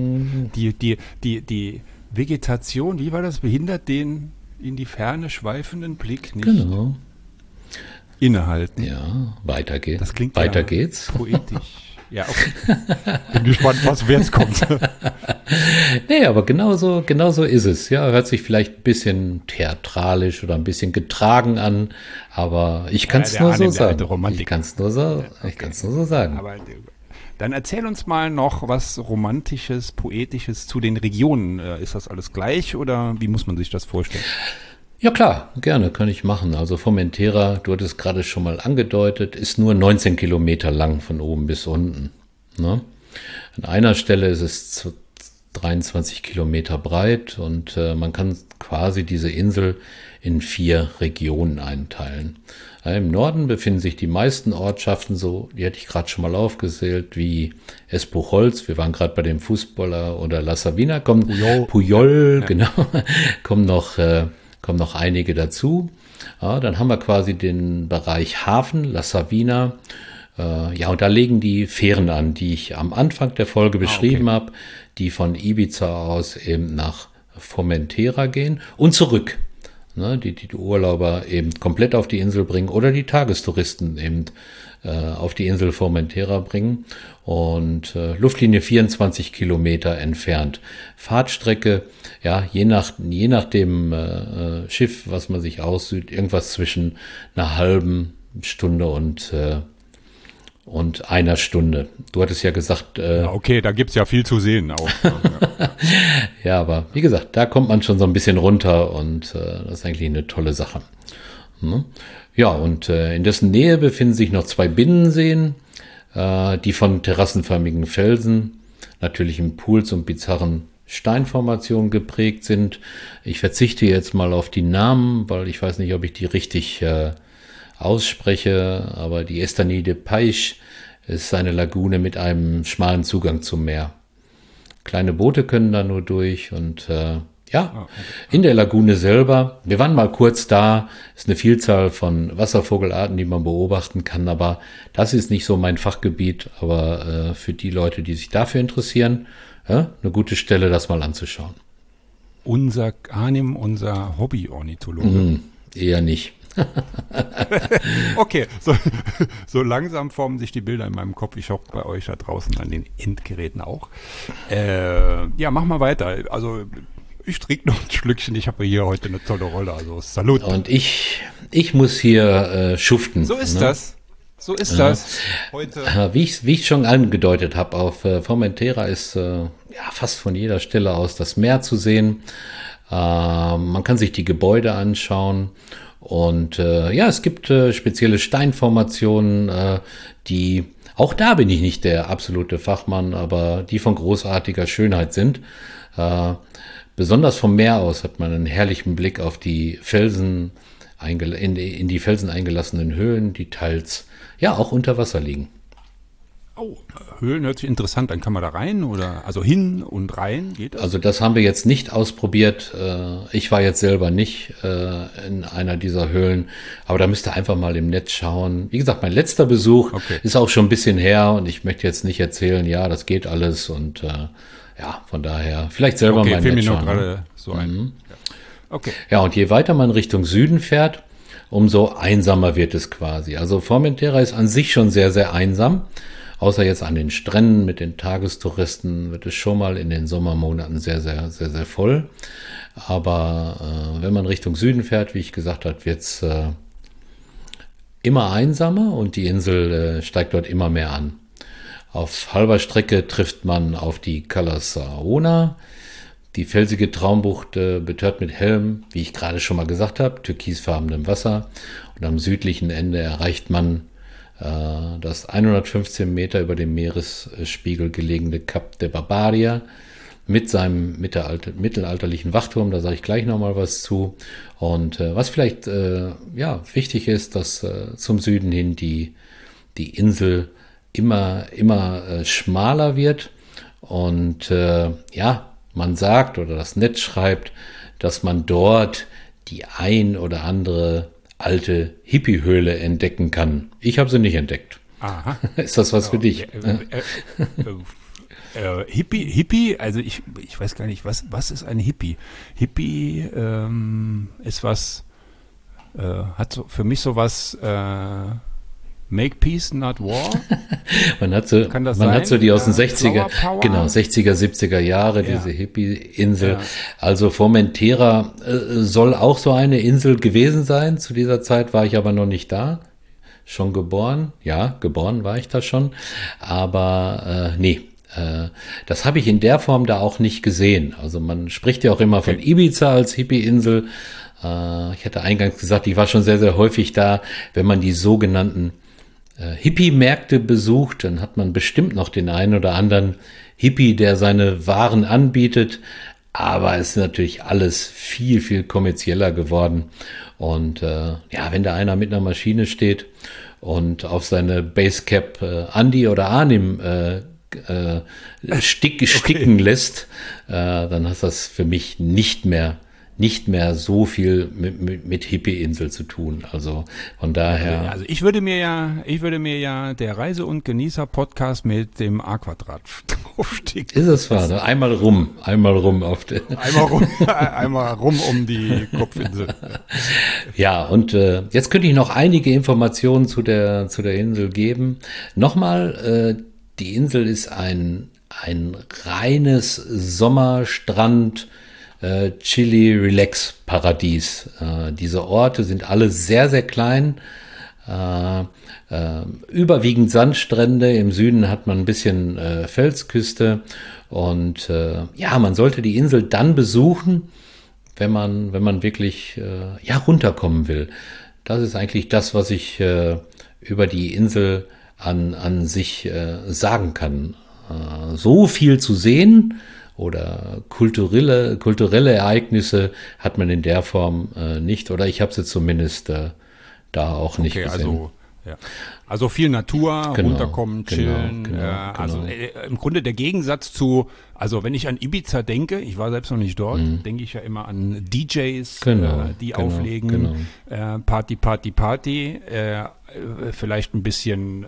Die Vegetation, wie war das, behindert den in die Ferne schweifenden Blick nicht? Genau. Innehalten. Ja, weiter geht's. Das klingt weiter ja geht's. Poetisch. Ja, okay. Bin gespannt, was jetzt kommt. Nee, aber genauso ist es. Ja, hört sich vielleicht ein bisschen theatralisch oder ein bisschen getragen an, aber ich kann es nur so sagen. Ich kann es nur so sagen. Aber dann erzähl uns mal noch was Romantisches, Poetisches zu den Regionen. Ist das alles gleich oder wie muss man sich das vorstellen? Ja klar, gerne, kann ich machen. Also Formentera, du hattest gerade schon mal angedeutet, ist nur 19 Kilometer lang von oben bis unten. Ne? An einer Stelle ist es 23 Kilometer breit und man kann quasi diese Insel in 4 Regionen einteilen. Im Norden befinden sich die meisten Ortschaften, so die hatte ich gerade schon mal aufgezählt, wie Espujols, wir waren gerade bei dem Fußballer, oder La Sabina, Pujol, ja. Genau, kommen noch einige dazu. Ja, dann haben wir quasi den Bereich Hafen, La Sabina. Und da legen die Fähren an, die ich am Anfang der Folge beschrieben habe, die von Ibiza aus eben nach Formentera gehen und zurück. Ne, die Urlauber eben komplett auf die Insel bringen oder die Tagestouristen eben auf die Insel Formentera bringen. Und Luftlinie 24 Kilometer entfernt. Fahrtstrecke, ja, je nach dem Schiff, was man sich aussieht, irgendwas zwischen einer halben Stunde und einer Stunde. Du hattest ja gesagt... okay, da gibt's ja viel zu sehen auch. Ja, aber wie gesagt, da kommt man schon so ein bisschen runter und das ist eigentlich eine tolle Sache. Ja, und in dessen Nähe befinden sich noch 2 Binnenseen, die von terrassenförmigen Felsen, natürlichen Pools und bizarren Steinformationen geprägt sind. Ich verzichte jetzt mal auf die Namen, weil ich weiß nicht, ob ich die richtig ausspreche, aber die Estany de Paiche ist eine Lagune mit einem schmalen Zugang zum Meer. Kleine Boote können da nur durch und in der Lagune selber, wir waren mal kurz da, ist eine Vielzahl von Wasservogelarten, die man beobachten kann, aber das ist nicht so mein Fachgebiet, aber für die Leute, die sich dafür interessieren, eine gute Stelle, das mal anzuschauen. Unser Hobby-Ornithologe. Eher nicht. Okay, so langsam formen sich die Bilder in meinem Kopf. Ich hoffe bei euch da draußen an den Endgeräten auch. Mach mal weiter. Also ich trinke noch ein Schlückchen. Ich habe hier heute eine tolle Rolle. Also Salut. Und ich muss hier schuften. So ist das. So ist das. Heute. Wie ich schon angedeutet habe, auf Formentera ist fast von jeder Stelle aus das Meer zu sehen. Man kann sich die Gebäude anschauen. Und es gibt spezielle Steinformationen, die, auch da bin ich nicht der absolute Fachmann, aber die von großartiger Schönheit sind. Besonders vom Meer aus hat man einen herrlichen Blick auf die Felsen, in die Felsen eingelassenen Höhlen, die teils auch unter Wasser liegen. Oh, Höhlen hört sich interessant an. Kann man da rein oder also hin und rein? Geht das? Also das haben wir jetzt nicht ausprobiert. Ich war jetzt selber nicht in einer dieser Höhlen, aber da müsst ihr einfach mal im Netz schauen. Wie gesagt, mein letzter Besuch ist auch schon ein bisschen her und ich möchte jetzt nicht erzählen, ja, das geht alles und von daher vielleicht selber mal im Netz schauen. Gerade so ein. Okay. Ja, und je weiter man Richtung Süden fährt, umso einsamer wird es quasi. Also Formentera ist an sich schon sehr, sehr einsam. Außer jetzt an den Stränden mit den Tagestouristen wird es schon mal in den Sommermonaten sehr, sehr, sehr, sehr voll. Aber wenn man Richtung Süden fährt, wie ich gesagt habe, wird es immer einsamer und die Insel steigt dort immer mehr an. Auf halber Strecke trifft man auf die Cala Saona, die felsige Traumbucht, betört mit hellem, wie ich gerade schon mal gesagt habe, türkisfarbenem Wasser. Und am südlichen Ende erreicht man das 115 Meter über dem Meeresspiegel gelegene Cap de Barbaria mit seinem mittelalterlichen Wachturm. Da sage ich gleich nochmal was zu. Und was vielleicht wichtig ist, dass zum Süden hin die Insel immer schmaler wird. Und man sagt oder das Netz schreibt, dass man dort die ein oder andere alte Hippie-Höhle entdecken kann. Ich habe sie nicht entdeckt. Aha. Ist das was für dich? Hippie, also ich weiß gar nicht, was ist ein Hippie? Hippie ist was, hat so für mich sowas Make Peace, not War. Man hat so die aus den 60er, genau, 60er, 70er Jahre, Ja. diese Hippie-Insel. Ja. Also Formentera soll auch so eine Insel gewesen sein. Zu dieser Zeit war ich aber noch nicht da. Schon geboren. Ja, geboren war ich da schon. Aber nee. Das habe ich in der Form da auch nicht gesehen. Also man spricht ja auch immer von Ibiza als Hippie-Insel. Ich hatte eingangs gesagt, ich war schon sehr, sehr häufig da. Wenn man die sogenannten Hippie-Märkte besucht, dann hat man bestimmt noch den einen oder anderen Hippie, der seine Waren anbietet. Aber es ist natürlich alles viel, viel kommerzieller geworden. Und wenn da einer mit einer Maschine steht und auf seine Basecap Andi oder Arnim sticken lässt, dann hat das für mich nicht mehr so viel mit Hippie-Insel zu tun. Also von daher. Also ich würde mir ja der Reise- und Genießer-Podcast mit dem A-Quadrat draufsticken. Ist es wahr? Ne? Einmal rum auf den. Einmal rum um die Kopfinsel. Ja, und jetzt könnte ich noch einige Informationen zu der Insel geben. Nochmal, die Insel ist ein reines Sommerstrand, Chili-Relax-Paradies. Diese Orte sind alle sehr, sehr klein. Überwiegend Sandstrände. Im Süden hat man ein bisschen Felsküste. Und man sollte die Insel dann besuchen, wenn man wirklich runterkommen will. Das ist eigentlich das, was ich über die Insel an sich sagen kann. So viel zu sehen oder kulturelle Ereignisse hat man in der Form nicht, oder ich habe sie zumindest da auch nicht gesehen. Also viel Natur, Genau, runterkommen, chillen. genau. Also im Grunde der Gegensatz zu, also wenn ich an Ibiza denke, ich war selbst noch nicht dort, denke ich ja immer an DJs, die auflegen, Party, vielleicht ein bisschen,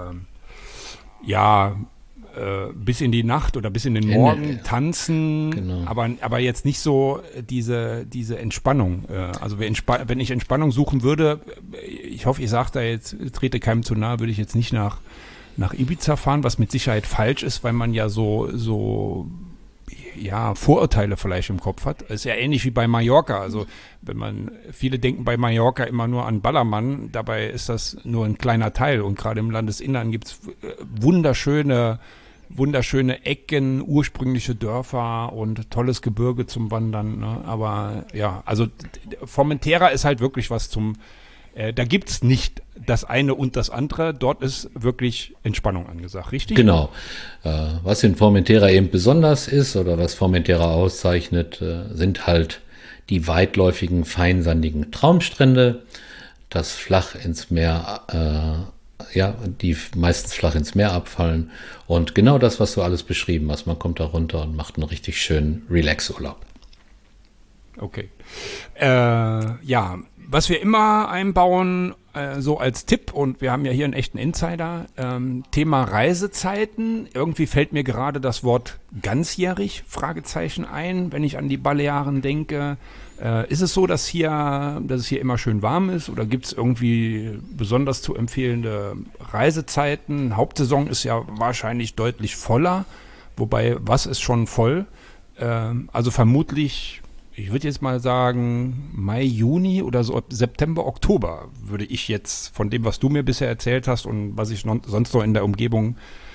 bis in die Nacht oder bis in den Morgen tanzen, Genau. aber jetzt nicht so diese Entspannung. Also wenn ich Entspannung suchen würde, ich hoffe, ich sage da jetzt, trete keinem zu nahe, würde ich jetzt nicht nach Ibiza fahren, was mit Sicherheit falsch ist, weil man ja so Vorurteile vielleicht im Kopf hat. Das ist ja ähnlich wie bei Mallorca. Also viele denken bei Mallorca immer nur an Ballermann, dabei ist das nur ein kleiner Teil. Und gerade im Landesinnern gibt es wunderschöne Ecken, ursprüngliche Dörfer und tolles Gebirge zum Wandern. Ne? Aber ja, also Formentera ist halt wirklich was da gibt's nicht das eine und das andere. Dort ist wirklich Entspannung angesagt, richtig? Genau. Was in Formentera eben besonders ist oder was Formentera auszeichnet, sind halt die weitläufigen, feinsandigen Traumstrände, das flach ins Meer, die meistens flach ins Meer abfallen. Und genau das, was du alles beschrieben hast. Man kommt da runter und macht einen richtig schönen Relax-Urlaub. Okay. Was wir immer einbauen, so als Tipp, und wir haben ja hier einen echten Insider, Thema Reisezeiten. Irgendwie fällt mir gerade das Wort ganzjährig, Fragezeichen, ein, wenn ich an die Balearen denke. Ist es so, dass es hier immer schön warm ist, oder gibt es irgendwie besonders zu empfehlende Reisezeiten? Hauptsaison ist ja wahrscheinlich deutlich voller, wobei, was ist schon voll? Also vermutlich, ich würde jetzt mal sagen, Mai, Juni oder so September, Oktober würde ich jetzt von dem, was du mir bisher erzählt hast und was ich sonst noch in der Umgebung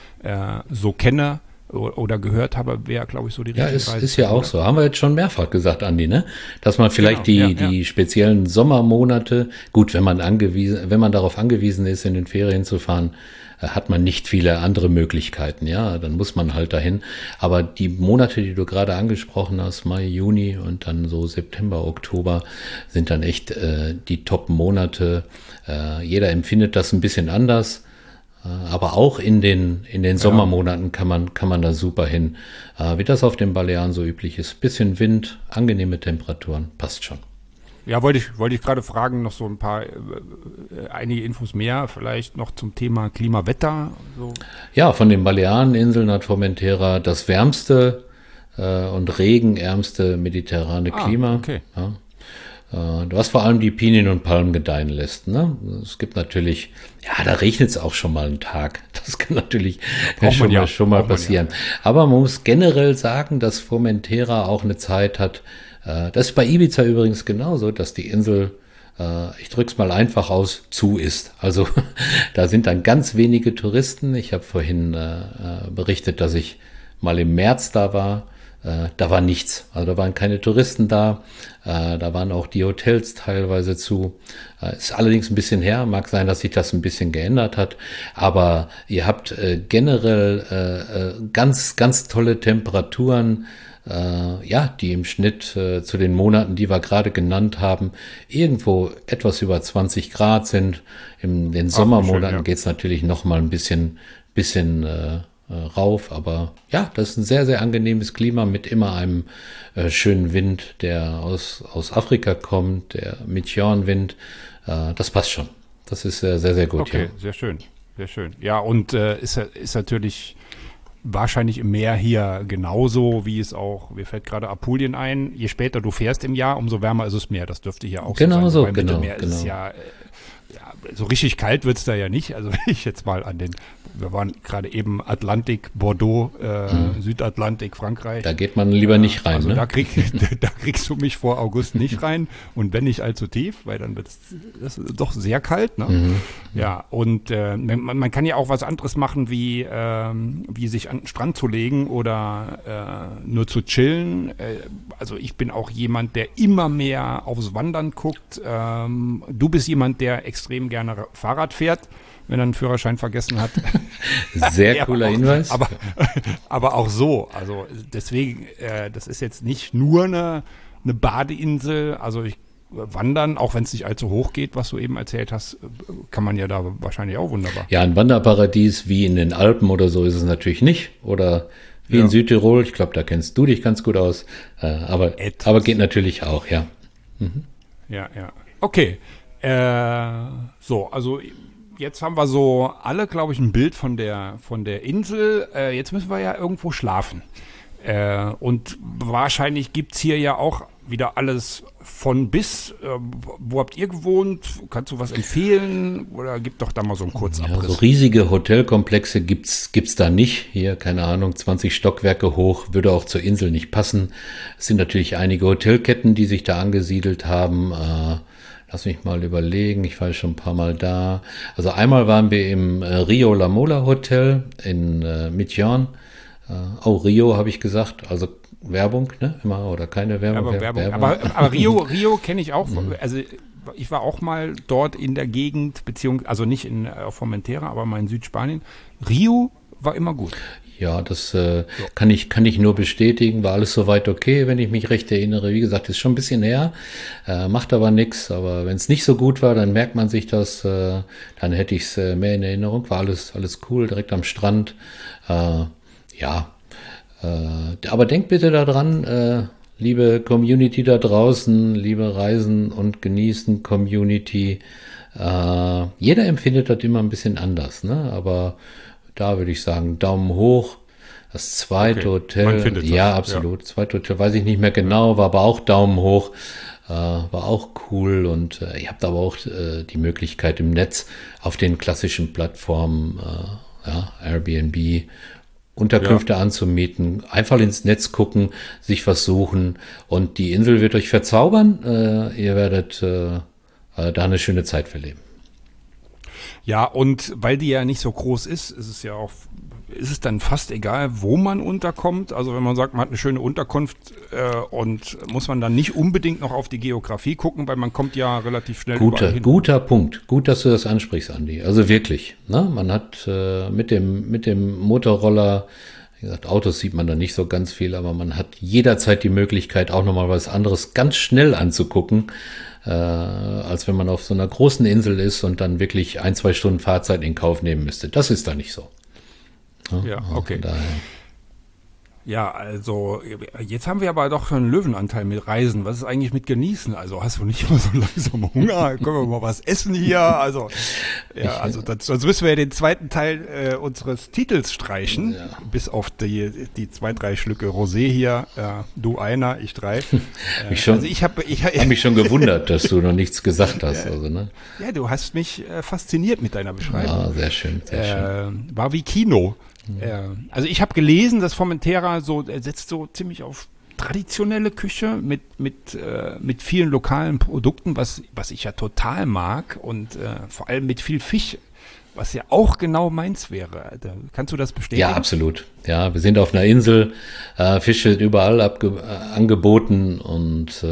so kenne oder gehört habe, wäre, glaube ich, so die richtige Reise. Ja, ist ja auch so. Haben wir jetzt schon mehrfach gesagt, Andi, ne? Dass man vielleicht die speziellen Sommermonate, gut, wenn man darauf angewiesen ist, in den Ferien zu fahren, hat man nicht viele andere Möglichkeiten, ja, dann muss man halt dahin. Aber die Monate, die du gerade angesprochen hast, Mai, Juni und dann so September, Oktober, sind dann echt die Top-Monate. Jeder empfindet das ein bisschen anders, aber auch in den Sommermonaten kann man da super hin. Wie das auf den Balearen so üblich ist. Bisschen Wind, angenehme Temperaturen, passt schon. Ja, wollte ich gerade fragen, noch so ein paar, einige Infos mehr, vielleicht noch zum Thema Klima-Wetter. So. Ja, von den Baleareninseln hat Formentera das wärmste und regenärmste mediterrane Klima. Okay. Ja. Was vor allem die Pinien und Palmen gedeihen lässt. Ne? Es gibt natürlich, ja, da regnet es auch schon mal einen Tag. Das kann natürlich schon mal passieren. Ja. Aber man muss generell sagen, dass Formentera auch eine Zeit hat. Das ist bei Ibiza übrigens genauso, dass die Insel, ich drück's mal einfach aus, zu ist. Also da sind dann ganz wenige Touristen. Ich habe vorhin berichtet, dass ich mal im März da war. Da war nichts. Also da waren keine Touristen da. Da waren auch die Hotels teilweise zu. Ist allerdings ein bisschen her. Mag sein, dass sich das ein bisschen geändert hat. Aber ihr habt generell ganz, ganz tolle Temperaturen. Die im Schnitt zu den Monaten, die wir gerade genannt haben, irgendwo etwas über 20 Grad sind. In den Sommermonaten geht's natürlich noch mal ein bisschen rauf, aber ja, das ist ein sehr, sehr angenehmes Klima mit immer einem schönen Wind, der aus Afrika kommt, der Midtjorn-Wind. Das passt schon. Das ist sehr, sehr gut. Okay, ja. Sehr schön, sehr schön. Ja, und ist natürlich wahrscheinlich im Meer hier genauso, wie es auch, mir fällt gerade Apulien ein, je später du fährst im Jahr, umso wärmer ist es Meer. Das dürfte hier auch genau so sein. Beim Mittelmeer ist es ja, so richtig kalt wird es da ja nicht. Also wenn ich jetzt mal wir waren gerade eben Atlantik, Bordeaux, Südatlantik, Frankreich. Da geht man lieber nicht rein. Also ne? da kriegst du mich vor August nicht rein und wenn nicht allzu tief, weil dann wird es doch sehr kalt. Ne? Ja, und man kann ja auch was anderes machen, wie sich an den Strand zu legen oder nur zu chillen. Also ich bin auch jemand, der immer mehr aufs Wandern guckt. Du bist jemand, der extrem gerne Fahrrad fährt, wenn er einen Führerschein vergessen hat. Sehr cooler Hinweis. Aber auch so. Also deswegen, das ist jetzt nicht nur eine Badeinsel. Also wandern, auch wenn es nicht allzu hoch geht, was du eben erzählt hast, kann man ja da wahrscheinlich auch wunderbar. Ja, ein Wanderparadies wie in den Alpen oder so ist es natürlich nicht. Oder wie in Südtirol. Ich glaube, da kennst du dich ganz gut aus. Aber geht natürlich auch, ja. Mhm. Ja. Okay. Also jetzt haben wir so alle, glaube ich, ein Bild von der Insel. Jetzt müssen wir ja irgendwo schlafen. Und wahrscheinlich gibt es hier ja auch wieder alles von bis. Wo habt ihr gewohnt? Kannst du was empfehlen? Oder gib doch da mal so einen Kurzabriss. Ja, so riesige Hotelkomplexe gibt's da nicht. Hier, keine Ahnung, 20 Stockwerke hoch, würde auch zur Insel nicht passen. Es sind natürlich einige Hotelketten, die sich da angesiedelt haben. Lass mich mal überlegen, ich war schon ein paar Mal da. Also einmal waren wir im Rio La Mola Hotel in Midtjorn. Rio habe ich gesagt, also Werbung, ne? Immer oder keine Werbung. Aber Werbung. Aber Rio kenne ich auch. Also ich war auch mal dort in der Gegend, also nicht in Formentera, aber mal in Südspanien. Rio war immer gut. Ja, das kann ich nur bestätigen. War alles soweit okay, wenn ich mich recht erinnere. Wie gesagt, ist schon ein bisschen her, macht aber nichts. Aber wenn es nicht so gut war, dann merkt man sich das. Dann hätte ich es mehr in Erinnerung. War alles cool, direkt am Strand. Aber denkt bitte daran, liebe Community da draußen, liebe Reisen und Genießen Community. Jeder empfindet das immer ein bisschen anders, ne? Aber da würde ich sagen, Daumen hoch. Das zweite Hotel, man findet ja, das, absolut. Zweite Hotel, weiß ich nicht mehr genau, war aber auch Daumen hoch. War auch cool und ihr habt aber auch die Möglichkeit im Netz auf den klassischen Plattformen, Airbnb, Unterkünfte anzumieten, einfach ins Netz gucken, sich was suchen und die Insel wird euch verzaubern. Ihr werdet da eine schöne Zeit verleben. Ja, und weil die ja nicht so groß ist, ist es dann fast egal, wo man unterkommt. Also wenn man sagt, man hat eine schöne Unterkunft und muss man dann nicht unbedingt noch auf die Geografie gucken, weil man kommt ja relativ schnell überall hin. Guter Punkt. Gut, dass du das ansprichst, Andi. Also wirklich, ne? Man hat mit dem Motorroller, wie gesagt, Autos sieht man da nicht so ganz viel, aber man hat jederzeit die Möglichkeit, auch nochmal was anderes ganz schnell anzugucken, als wenn man auf so einer großen Insel ist und dann wirklich 1-2 Stunden Fahrzeit in Kauf nehmen müsste. Das ist da nicht so. Ja, okay. Ja, also jetzt haben wir aber doch schon einen Löwenanteil mit Reisen. Was ist eigentlich mit Genießen? Also hast du nicht immer so langsam Hunger? Können wir mal was essen hier? Also sonst müssen wir ja den zweiten Teil unseres Titels streichen. Ja. Bis auf die 2-3 Schlücke Rosé hier. Du einer, ich 3. Ich habe mich schon gewundert, dass du noch nichts gesagt hast. Also, ne? Ja, du hast mich fasziniert mit deiner Beschreibung. Ja, sehr schön, sehr schön. War wie Kino. Also ich habe gelesen, dass Formentera setzt so ziemlich auf traditionelle Küche mit vielen lokalen Produkten, was ich ja total mag und vor allem mit viel Fisch, was ja auch genau meins wäre. Kannst du das bestätigen? Ja, absolut. Ja, wir sind auf einer Insel, Fisch wird überall angeboten und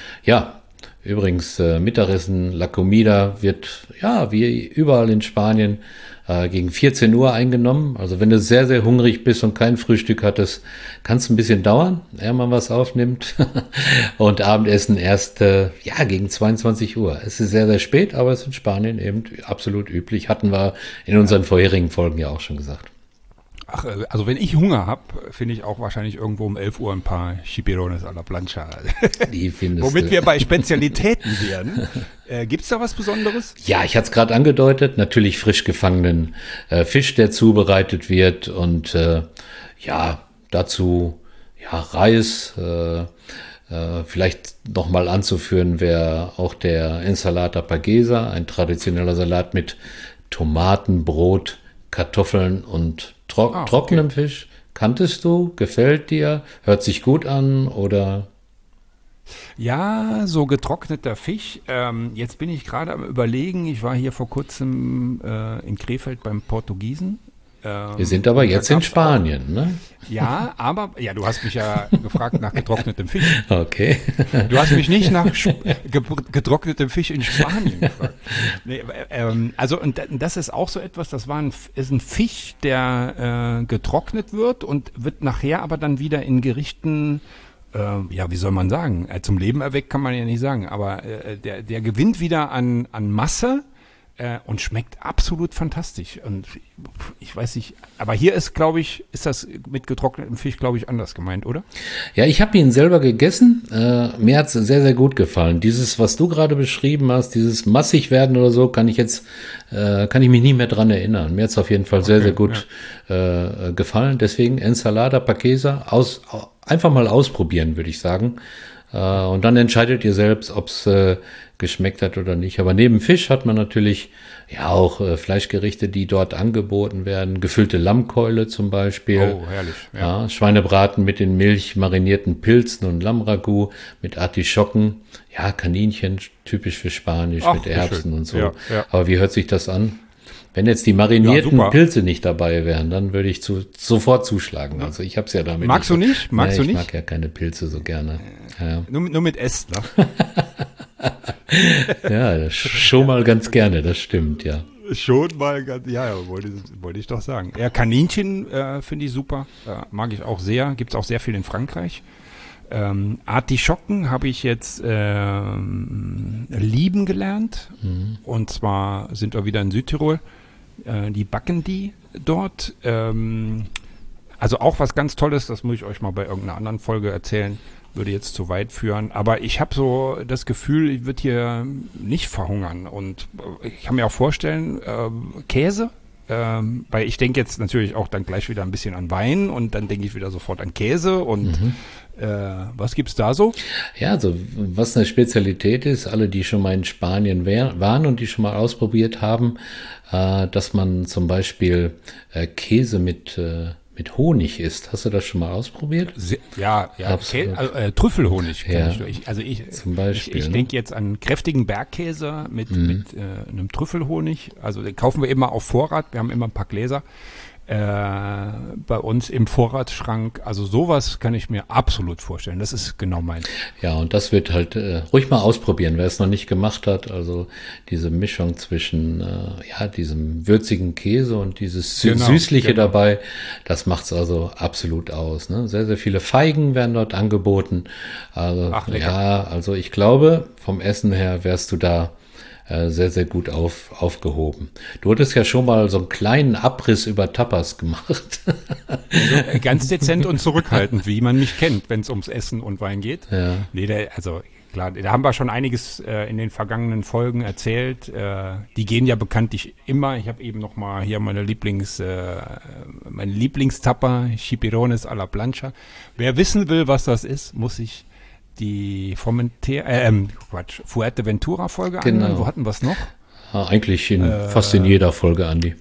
übrigens Mittagessen, La Comida wird wie überall in Spanien gegen 14 Uhr eingenommen. Also wenn du sehr, sehr hungrig bist und kein Frühstück hattest, kann es ein bisschen dauern, ehe man was aufnimmt. Und Abendessen erst gegen 22 Uhr. Es ist sehr, sehr spät, aber es ist in Spanien eben absolut üblich. Hatten wir in unseren vorherigen Folgen ja auch schon gesagt. Ach, also wenn ich Hunger habe, finde ich auch wahrscheinlich irgendwo um 11 Uhr ein paar Chipirones a la plancha. Die findest Womit du. wir bei Spezialitäten wären. Gibt's da was Besonderes? Ja, ich hatte es gerade angedeutet. Natürlich frisch gefangenen Fisch, der zubereitet wird. Und dazu Reis. Vielleicht nochmal anzuführen wäre auch der Ensalada Paguesa, ein traditioneller Salat mit Tomaten, Brot, Kartoffeln und trockenem Fisch. Kanntest du? Gefällt dir? Hört sich gut an oder? Ja, so getrockneter Fisch. Jetzt bin ich gerade am Überlegen. Ich war hier vor kurzem in Krefeld beim Portugiesen. Wir sind aber jetzt in Spanien, ne? Ja, aber du hast mich ja gefragt nach getrocknetem Fisch. Okay. Du hast mich nicht nach getrocknetem Fisch in Spanien gefragt. Nee, und das ist auch so etwas, das ist ein Fisch, der getrocknet wird und wird nachher aber dann wieder in Gerichten, wie soll man sagen, zum Leben erweckt kann man ja nicht sagen, aber der gewinnt wieder an Masse. Und schmeckt absolut fantastisch. Und ich weiß nicht, aber hier ist das mit getrocknetem Fisch, glaube ich, anders gemeint, oder? Ja, ich habe ihn selber gegessen. Mir hat es sehr, sehr gut gefallen. Dieses, was du gerade beschrieben hast, dieses massig werden oder so, kann ich mich nicht mehr dran erinnern. Mir hat es auf jeden Fall sehr, sehr gut gefallen. Deswegen Ensalada Paguesa einfach mal ausprobieren, würde ich sagen. Und dann entscheidet ihr selbst, ob es geschmeckt hat oder nicht. Aber neben Fisch hat man natürlich auch Fleischgerichte, die dort angeboten werden. Gefüllte Lammkeule zum Beispiel. Oh, herrlich. Ja, Schweinebraten mit den Milch marinierten Pilzen und Lammragout mit Artischocken. Ja, Kaninchen, typisch für Spanisch, mit Erbsen und so. Ja. Aber wie hört sich das an? Wenn jetzt die marinierten Pilze nicht dabei wären, dann würde ich sofort zuschlagen. Also ich habe es ja damit. Magst du nicht? Ich mag ja keine Pilze so gerne. Ja. Nur mit Essen, ne? Ja, schon mal ganz gerne, das stimmt, ja. Schon mal ganz, wollte ich doch sagen. Ja, Kaninchen finde ich super, mag ich auch sehr, gibt es auch sehr viel in Frankreich. Artischocken habe ich jetzt lieben gelernt. Und zwar sind wir wieder in Südtirol. Die backen die dort. Also auch was ganz Tolles, das muss ich euch mal bei irgendeiner anderen Folge erzählen. würde jetzt zu weit führen. Aber ich habe so das Gefühl, ich würde hier nicht verhungern. Und ich kann mir auch vorstellen, Käse, weil ich denke jetzt natürlich auch dann gleich wieder ein bisschen an Wein und dann denke ich wieder sofort an Käse und was gibt's da so? Ja, also was eine Spezialität ist, alle, die schon mal in Spanien waren und die schon mal ausprobiert haben, dass man zum Beispiel Käse mit Honig isst. Hast du das schon mal ausprobiert? Ja, Absolut. Trüffelhonig Ja, kenne ich. zum Beispiel, Ich ne? denke jetzt an kräftigen Bergkäse mit einem Trüffelhonig. Also den kaufen wir immer auf Vorrat. Wir haben immer ein paar Gläser bei uns im Vorratsschrank. Also sowas kann ich mir absolut vorstellen. Das ist genau meins. Ja, und das wird halt ruhig mal ausprobieren, wer es noch nicht gemacht hat. Also diese Mischung zwischen diesem würzigen Käse und dieses Süßliche dabei, das macht's also absolut aus. Ne? Sehr, sehr viele Feigen werden dort angeboten. Also, Ach, lecker. ja, also ich glaube, vom Essen her wärst du da sehr, sehr gut aufgehoben. Du hattest ja schon mal so einen kleinen Abriss über Tapas gemacht. Also, ganz dezent und zurückhaltend, wie man mich kennt, wenn es ums Essen und Wein geht. Ja. Nee, klar, da haben wir schon einiges in den vergangenen Folgen erzählt. Die gehen ja bekanntlich immer. Ich habe eben noch mal hier meine Lieblingstapper, Chipirones a la Plancha. Wer wissen will, was das ist, muss sich die Fuerteventura-Folge anhören. Wo hatten wir es noch? Eigentlich fast in jeder Folge, Andi.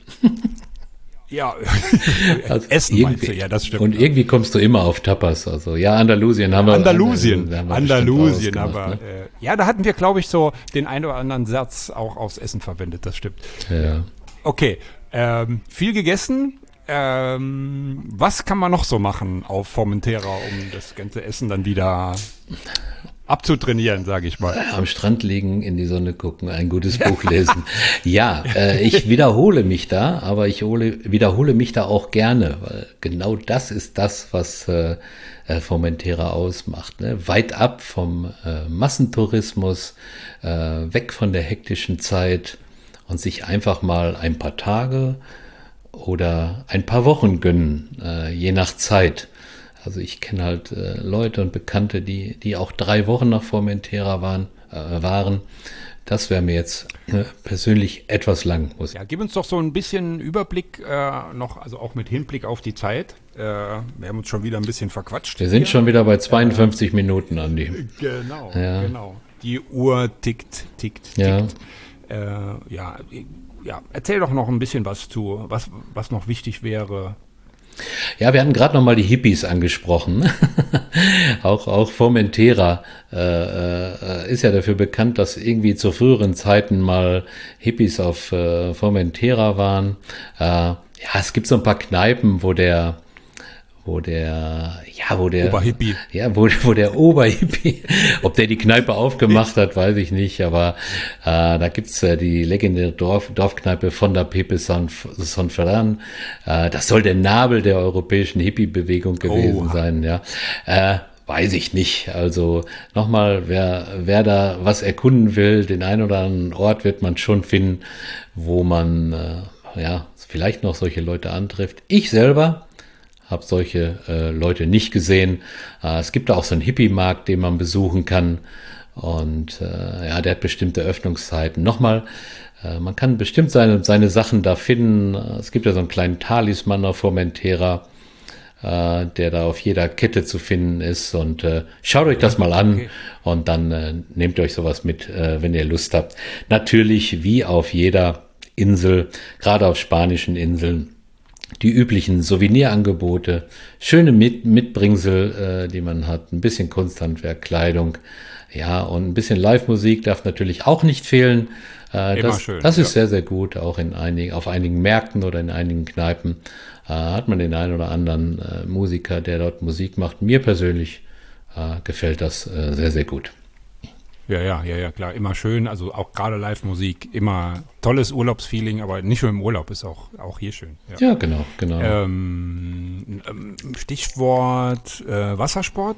Ja, Also Essen meinst du, ja, das stimmt. Und irgendwie kommst du immer auf Tapas. Also ja, Andalusien haben wir. Andalusien, bestimmt aber ne? ja, da hatten wir, glaube ich, so den einen oder anderen Satz auch aufs Essen verwendet, das stimmt. Ja. Okay, viel gegessen. Was kann man noch so machen auf Formentera, um das ganze Essen dann wieder abzutrainieren, sage ich mal? Am Strand liegen, in die Sonne gucken, ein gutes Buch lesen. Ja, ich wiederhole mich da, aber ich wiederhole mich da auch gerne, weil genau das ist das, was Formentera ausmacht. Ne? Weit ab vom Massentourismus, weg von der hektischen Zeit und sich einfach mal ein paar Tage oder ein paar Wochen gönnen, je nach Zeit. Also ich kenne halt Leute und Bekannte, die auch 3 Wochen nach Formentera waren. Das wäre mir jetzt persönlich etwas lang. Ja, gib uns doch so ein bisschen Überblick noch, also auch mit Hinblick auf die Zeit. Wir haben uns schon wieder ein bisschen verquatscht. Wir sind schon wieder bei 52 Minuten, Andi. Genau, Ja. genau. Die Uhr tickt. Ja. Ja, erzähl doch noch ein bisschen was zu, was noch wichtig wäre. Ja, wir hatten gerade noch mal die Hippies angesprochen. auch Formentera ist ja dafür bekannt, dass irgendwie zu früheren Zeiten mal Hippies auf Formentera waren. Es gibt so ein paar Kneipen, wo der Oberhippie. Ja, wo der Oberhippie, ob der die Kneipe aufgemacht hat, weiß ich nicht, aber da gibt's die legendäre Dorfkneipe von der Pepe San Ferran. Das soll der Nabel der europäischen Hippie-Bewegung gewesen sein, ja. Weiß ich nicht. Also nochmal, wer da was erkunden will, den einen oder anderen Ort wird man schon finden, wo man vielleicht noch solche Leute antrifft. Ich selber habe solche Leute nicht gesehen. Es gibt auch so einen Hippie-Markt, den man besuchen kann. Und der hat bestimmte Öffnungszeiten. Nochmal, man kann bestimmt seine Sachen da finden. Es gibt ja so einen kleinen Talisman auf Formentera, der da auf jeder Kette zu finden ist. Und schaut euch das mal an und dann nehmt euch sowas mit, wenn ihr Lust habt. Natürlich, wie auf jeder Insel, gerade auf spanischen Inseln, die üblichen Souvenirangebote, schöne Mitbringsel, die man hat, ein bisschen Kunsthandwerk, Kleidung, ja, und ein bisschen Live-Musik darf natürlich auch nicht fehlen. Das ist sehr, sehr gut, auch auf einigen Märkten oder in einigen Kneipen hat man den einen oder anderen Musiker, der dort Musik macht. Mir persönlich gefällt das sehr, sehr gut. Ja, klar, immer schön, also auch gerade Live-Musik, immer tolles Urlaubsfeeling, aber nicht nur im Urlaub, ist auch hier schön. Ja, genau. Stichwort Wassersport.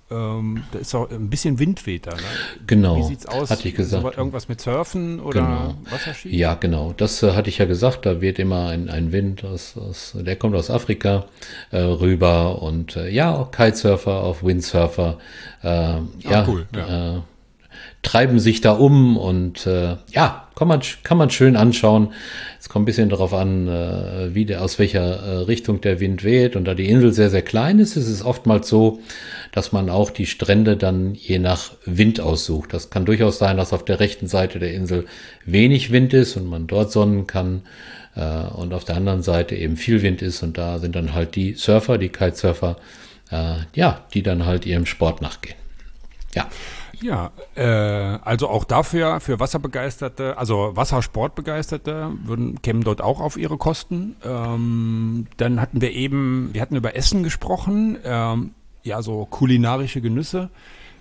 da ist auch ein bisschen Wind weht da. Ne? Genau, Wie sieht's aus? hatte ich gesagt. So, irgendwas mit Surfen oder Genau. Wasserski? Ja, genau. Das hatte ich ja gesagt. Da weht immer ein Wind, der kommt aus Afrika rüber und ja, auch Kitesurfer, auch Windsurfer. Cool. Ja. Treiben sich da um und ja, kann man schön anschauen. Es kommt ein bisschen darauf an, aus welcher Richtung der Wind weht. Und da die Insel sehr, sehr klein ist, ist es oftmals so, dass man auch die Strände dann je nach Wind aussucht. Das kann durchaus sein, dass auf der rechten Seite der Insel wenig Wind ist und man dort sonnen kann und auf der anderen Seite eben viel Wind ist und da sind dann halt die Surfer, die Kitesurfer, die dann halt ihrem Sport nachgehen. Ja. Ja, also auch dafür, für Wasserbegeisterte, also Wassersportbegeisterte, kämen dort auch auf ihre Kosten. Dann hatten wir hatten über Essen gesprochen, so kulinarische Genüsse.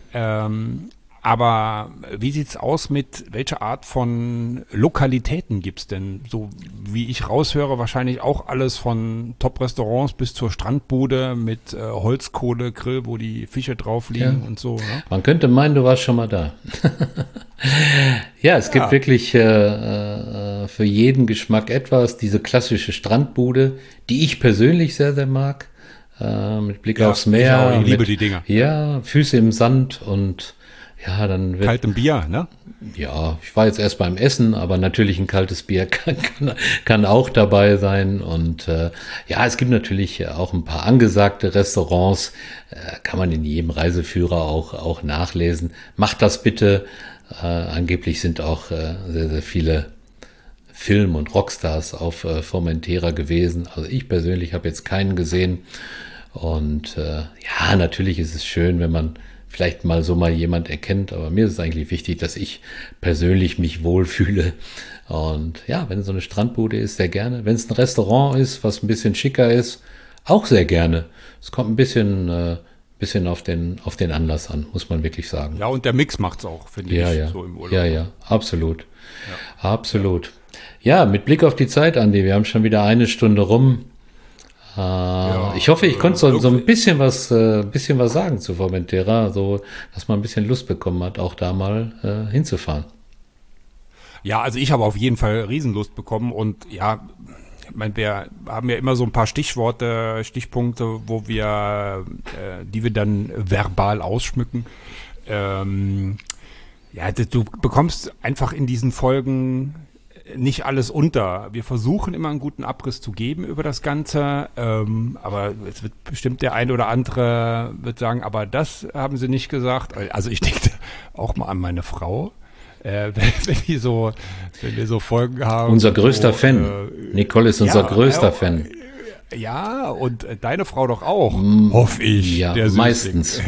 Aber wie sieht's aus mit welcher Art von Lokalitäten gibt's denn? So wie ich raushöre, wahrscheinlich auch alles von Top-Restaurants bis zur Strandbude mit Holzkohle-Grill, wo die Fische drauf liegen und so. Ne? Man könnte meinen, du warst schon mal da. Ja, es gibt wirklich für jeden Geschmack etwas. Diese klassische Strandbude, die ich persönlich sehr, sehr mag, mit Blick aufs Meer. Ich liebe die Dinger. Ja, Füße im Sand und ja, dann wird kaltem Bier, ne? Ja, ich war jetzt erst beim Essen, aber natürlich ein kaltes Bier kann auch dabei sein. Und es gibt natürlich auch ein paar angesagte Restaurants, kann man in jedem Reiseführer auch nachlesen. Macht das bitte. Angeblich sind auch sehr, sehr viele Film- und Rockstars auf Formentera gewesen. Also ich persönlich habe jetzt keinen gesehen. Und natürlich ist es schön, wenn man vielleicht mal jemand erkennt, aber mir ist es eigentlich wichtig, dass ich persönlich mich wohlfühle. Und ja, wenn es so eine Strandbude ist, sehr gerne. Wenn es ein Restaurant ist, was ein bisschen schicker ist, auch sehr gerne. Es kommt ein bisschen auf den Anlass an, muss man wirklich sagen. Ja, und der Mix macht's auch, finde ich, so im Urlaub. Ja, absolut. Ja. Absolut. Ja, mit Blick auf die Zeit, Andi, wir haben schon wieder 1 Stunde rum. Ich hoffe, ich konnte so ein bisschen was sagen zu Formentera, so dass man ein bisschen Lust bekommen hat, auch da mal hinzufahren. Ja, also ich habe auf jeden Fall Riesenlust bekommen und ja, ich meine, wir haben ja immer so ein paar Stichpunkte, die wir dann verbal ausschmücken. Du bekommst einfach in diesen Folgen nicht alles unter. Wir versuchen immer einen guten Abriss zu geben über das Ganze, aber es wird bestimmt der ein oder andere wird sagen, aber das haben sie nicht gesagt. Also ich denke auch mal an meine Frau, wenn wir so Folgen haben. Unser größter Fan. Nicole ist unser größter Fan. Ja, und deine Frau doch auch, hoffe ich. Ja, meistens.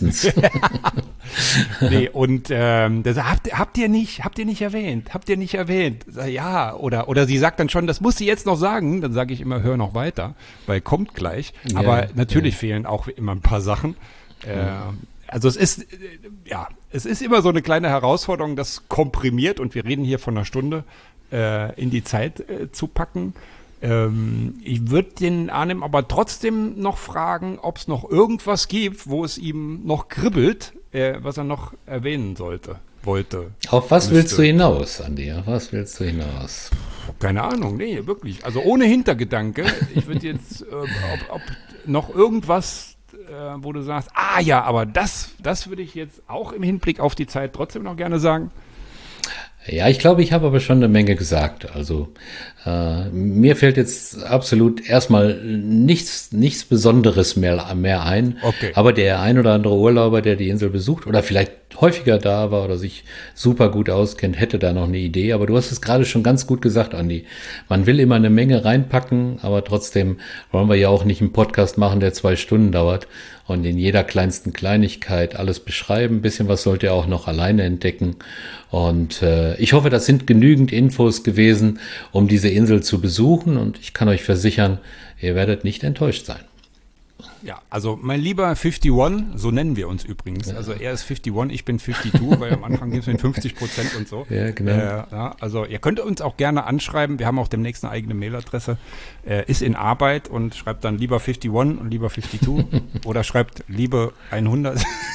Nee, und habt ihr nicht erwähnt. Ja, oder sie sagt dann schon, das muss sie jetzt noch sagen. Dann sage ich immer, hör noch weiter, weil kommt gleich. Aber natürlich fehlen auch immer ein paar Sachen. Also es ist immer so eine kleine Herausforderung, das komprimiert, und wir reden hier von 1 Stunde, in die Zeit zu packen. Ich würde den Arnim aber trotzdem noch fragen, ob es noch irgendwas gibt, wo es ihm noch kribbelt, was er noch erwähnen wollte. Auf was willst du hinaus, Andi? Auf was willst du hinaus? Keine Ahnung, nee, wirklich. Also ohne Hintergedanke. Ich würde jetzt, ob noch irgendwas, wo du sagst, aber das würde ich jetzt auch im Hinblick auf die Zeit trotzdem noch gerne sagen. Ja, ich glaube, ich habe aber schon eine Menge gesagt. Also mir fällt jetzt absolut erstmal nichts Besonderes mehr ein. Okay. Aber der ein oder andere Urlauber, der die Insel besucht oder vielleicht häufiger da war oder sich super gut auskennt, hätte da noch eine Idee. Aber du hast es gerade schon ganz gut gesagt, Andi. Man will immer eine Menge reinpacken, aber trotzdem wollen wir ja auch nicht einen Podcast machen, der 2 Stunden dauert und in jeder kleinsten Kleinigkeit alles beschreiben. Ein bisschen was sollt ihr auch noch alleine entdecken. Und ich hoffe, das sind genügend Infos gewesen, um diese Insel zu besuchen. Und ich kann euch versichern, ihr werdet nicht enttäuscht sein. Ja, also mein lieber 51, so nennen wir uns übrigens. Ja. Also er ist 51, ich bin 52, weil am Anfang gibt es 50% und so. Ja, genau. Also ihr könnt uns auch gerne anschreiben. Wir haben auch demnächst eine eigene Mailadresse. Ist in Arbeit und schreibt dann lieber 51 und lieber 52 oder schreibt liebe 100.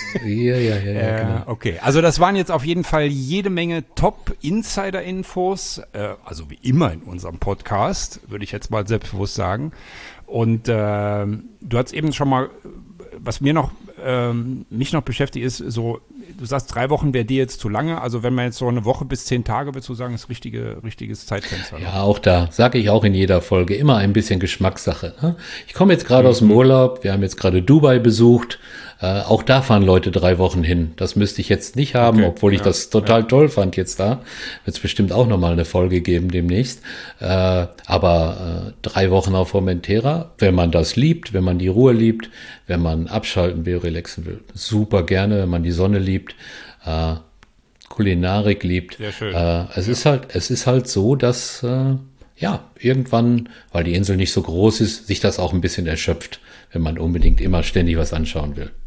Ja, genau. Okay, also das waren jetzt auf jeden Fall jede Menge Top-Insider-Infos, also wie immer in unserem Podcast, würde ich jetzt mal selbstbewusst sagen. Und du hast eben schon mal, was mich noch beschäftigt, ist so, du sagst 3 Wochen wäre dir jetzt zu lange, also wenn man jetzt so eine Woche bis 10 Tage, würdest du sagen, ist richtiges Zeitfenster. Ja, auch da sage ich auch in jeder Folge immer ein bisschen Geschmackssache. Ne? Ich komme jetzt gerade aus dem Urlaub, wir haben jetzt gerade Dubai besucht, auch da fahren Leute 3 Wochen hin. Das müsste ich jetzt nicht haben, obwohl ich das total toll fand jetzt da. Wird es bestimmt auch nochmal eine Folge geben demnächst. Aber 3 Wochen auf Formentera, wenn man das liebt, wenn man die Ruhe liebt, wenn man abschalten will, relaxen will, super gerne, wenn man die Sonne liebt, Kulinarik liebt. Sehr schön. Es ist halt so, dass irgendwann, weil die Insel nicht so groß ist, sich das auch ein bisschen erschöpft, wenn man unbedingt immer ständig was anschauen will.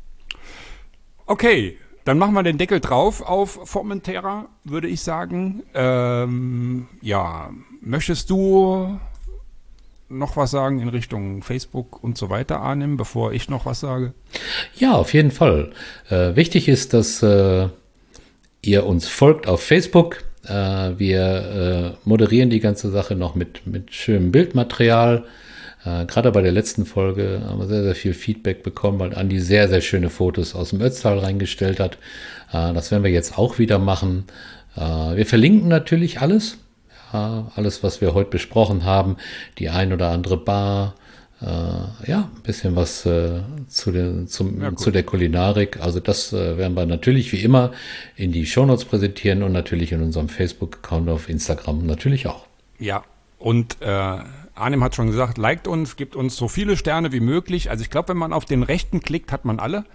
Okay, dann machen wir den Deckel drauf auf Formentera, würde ich sagen. Möchtest du noch was sagen in Richtung Facebook und so weiter, Arnim, bevor ich noch was sage? Ja, auf jeden Fall. Wichtig ist, dass ihr uns folgt auf Facebook. Wir moderieren die ganze Sache noch mit schönem Bildmaterial. Gerade bei der letzten Folge haben wir sehr, sehr viel Feedback bekommen, weil Andi sehr, sehr schöne Fotos aus dem Ötztal reingestellt hat. Das werden wir jetzt auch wieder machen. Wir verlinken natürlich alles. Alles, was wir heute besprochen haben. Die ein oder andere Bar. Ein bisschen was zu der Kulinarik. Also das werden wir natürlich wie immer in die Shownotes präsentieren und natürlich in unserem Facebook-Account auf Instagram natürlich auch. Ja, und Arnim hat schon gesagt, liked uns, gibt uns so viele Sterne wie möglich. Also ich glaube, wenn man auf den rechten klickt, hat man alle.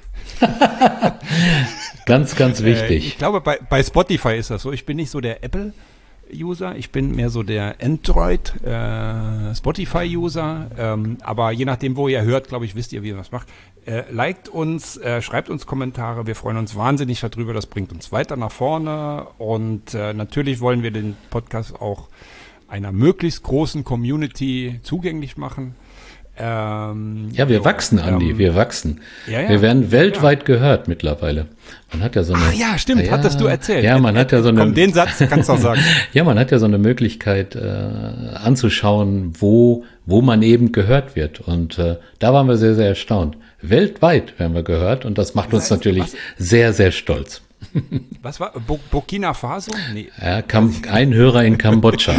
Ganz, ganz wichtig. Ich glaube, bei Spotify ist das so. Ich bin nicht so der Apple-User, ich bin mehr so der Android Spotify-User. Aber je nachdem, wo ihr hört, glaube ich, wisst ihr, wie ihr das macht. Liked uns, schreibt uns Kommentare. Wir freuen uns wahnsinnig darüber. Das bringt uns weiter nach vorne. Und natürlich wollen wir den Podcast auch einer möglichst großen Community zugänglich machen. Wir wachsen, Andi, wir wachsen. Ja. Wir werden weltweit gehört mittlerweile. Man hat ja so eine. Ach ja, stimmt, hattest du erzählt. Ja, man hat ja so eine. Komm, den Satz kannst du auch sagen. Ja, man hat ja so eine Möglichkeit anzuschauen, wo man eben gehört wird. Und da waren wir sehr, sehr erstaunt. Weltweit werden wir gehört und das macht uns natürlich sehr, sehr stolz. Was war? Burkina Faso? Nee. Ja, ein Hörer in Kambodscha.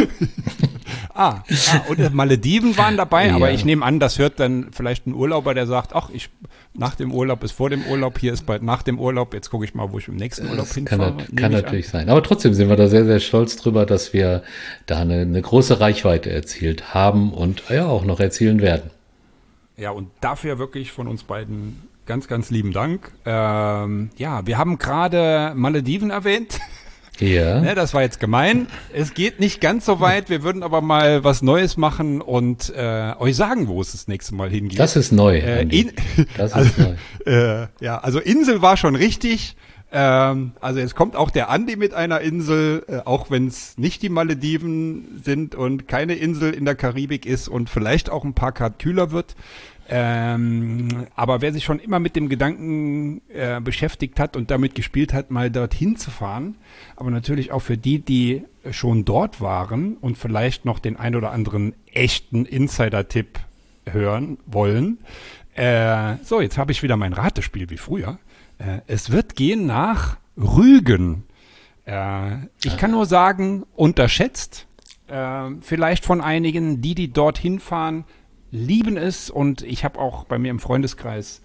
Und Malediven waren dabei, aber ich nehme an, das hört dann vielleicht ein Urlauber, der sagt, nach dem Urlaub ist vor dem Urlaub, hier ist bald nach dem Urlaub, jetzt gucke ich mal, wo ich im nächsten Urlaub hinfahre. Kann natürlich sein. Aber trotzdem sind wir da sehr, sehr stolz drüber, dass wir da eine große Reichweite erzielt haben und auch noch erzielen werden. Ja, und dafür wirklich von uns beiden ganz, ganz lieben Dank. Wir haben gerade Malediven erwähnt. Ja. Das war jetzt gemein. Es geht nicht ganz so weit. Wir würden aber mal was Neues machen und euch sagen, wo es das nächste Mal hingeht. Das ist neu. Das ist neu. Also Insel war schon richtig. Also jetzt kommt auch der Andi mit einer Insel, auch wenn es nicht die Malediven sind und keine Insel in der Karibik ist und vielleicht auch ein paar Grad kühler wird. Aber wer sich schon immer mit dem Gedanken beschäftigt hat und damit gespielt hat, mal dorthin zu fahren, aber natürlich auch für die schon dort waren und vielleicht noch den ein oder anderen echten Insider-Tipp hören wollen. Jetzt habe ich wieder mein Ratespiel wie früher. Es wird gehen nach Rügen. Ich kann nur sagen, unterschätzt. Vielleicht von einigen, die dorthin fahren, lieben es, und ich habe auch bei mir im Freundeskreis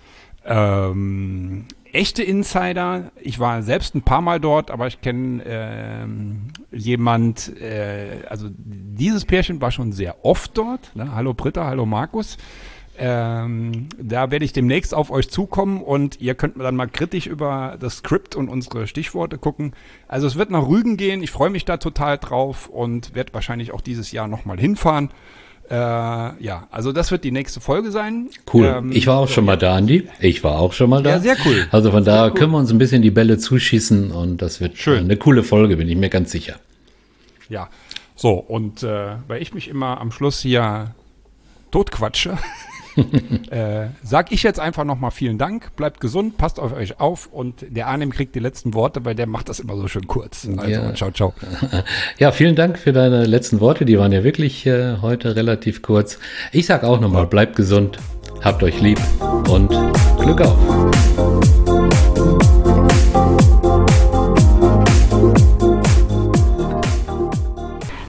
echte Insider. Ich war selbst ein paar Mal dort, aber ich kenne also dieses Pärchen war schon sehr oft dort. Ne? Hallo Britta, hallo Markus. Da werde ich demnächst auf euch zukommen und ihr könnt dann mal kritisch über das Skript und unsere Stichworte gucken. Also es wird nach Rügen gehen, ich freue mich da total drauf und werde wahrscheinlich auch dieses Jahr nochmal hinfahren. Also das wird die nächste Folge sein. Cool. Ich war auch schon mal da, Andi. Ich war auch schon mal da. Ja, sehr cool. Also von daher können wir uns ein bisschen die Bälle zuschießen und das wird schön. Eine coole Folge, bin ich mir ganz sicher. Ja, so, und weil ich mich immer am Schluss hier totquatsche, Sag ich jetzt einfach nochmal vielen Dank, bleibt gesund, passt auf euch auf und der Arnim kriegt die letzten Worte, weil der macht das immer so schön kurz. Also ciao, ciao. Ja, vielen Dank für deine letzten Worte, die waren ja wirklich heute relativ kurz. Ich sag auch nochmal, bleibt gesund, habt euch lieb und Glück auf.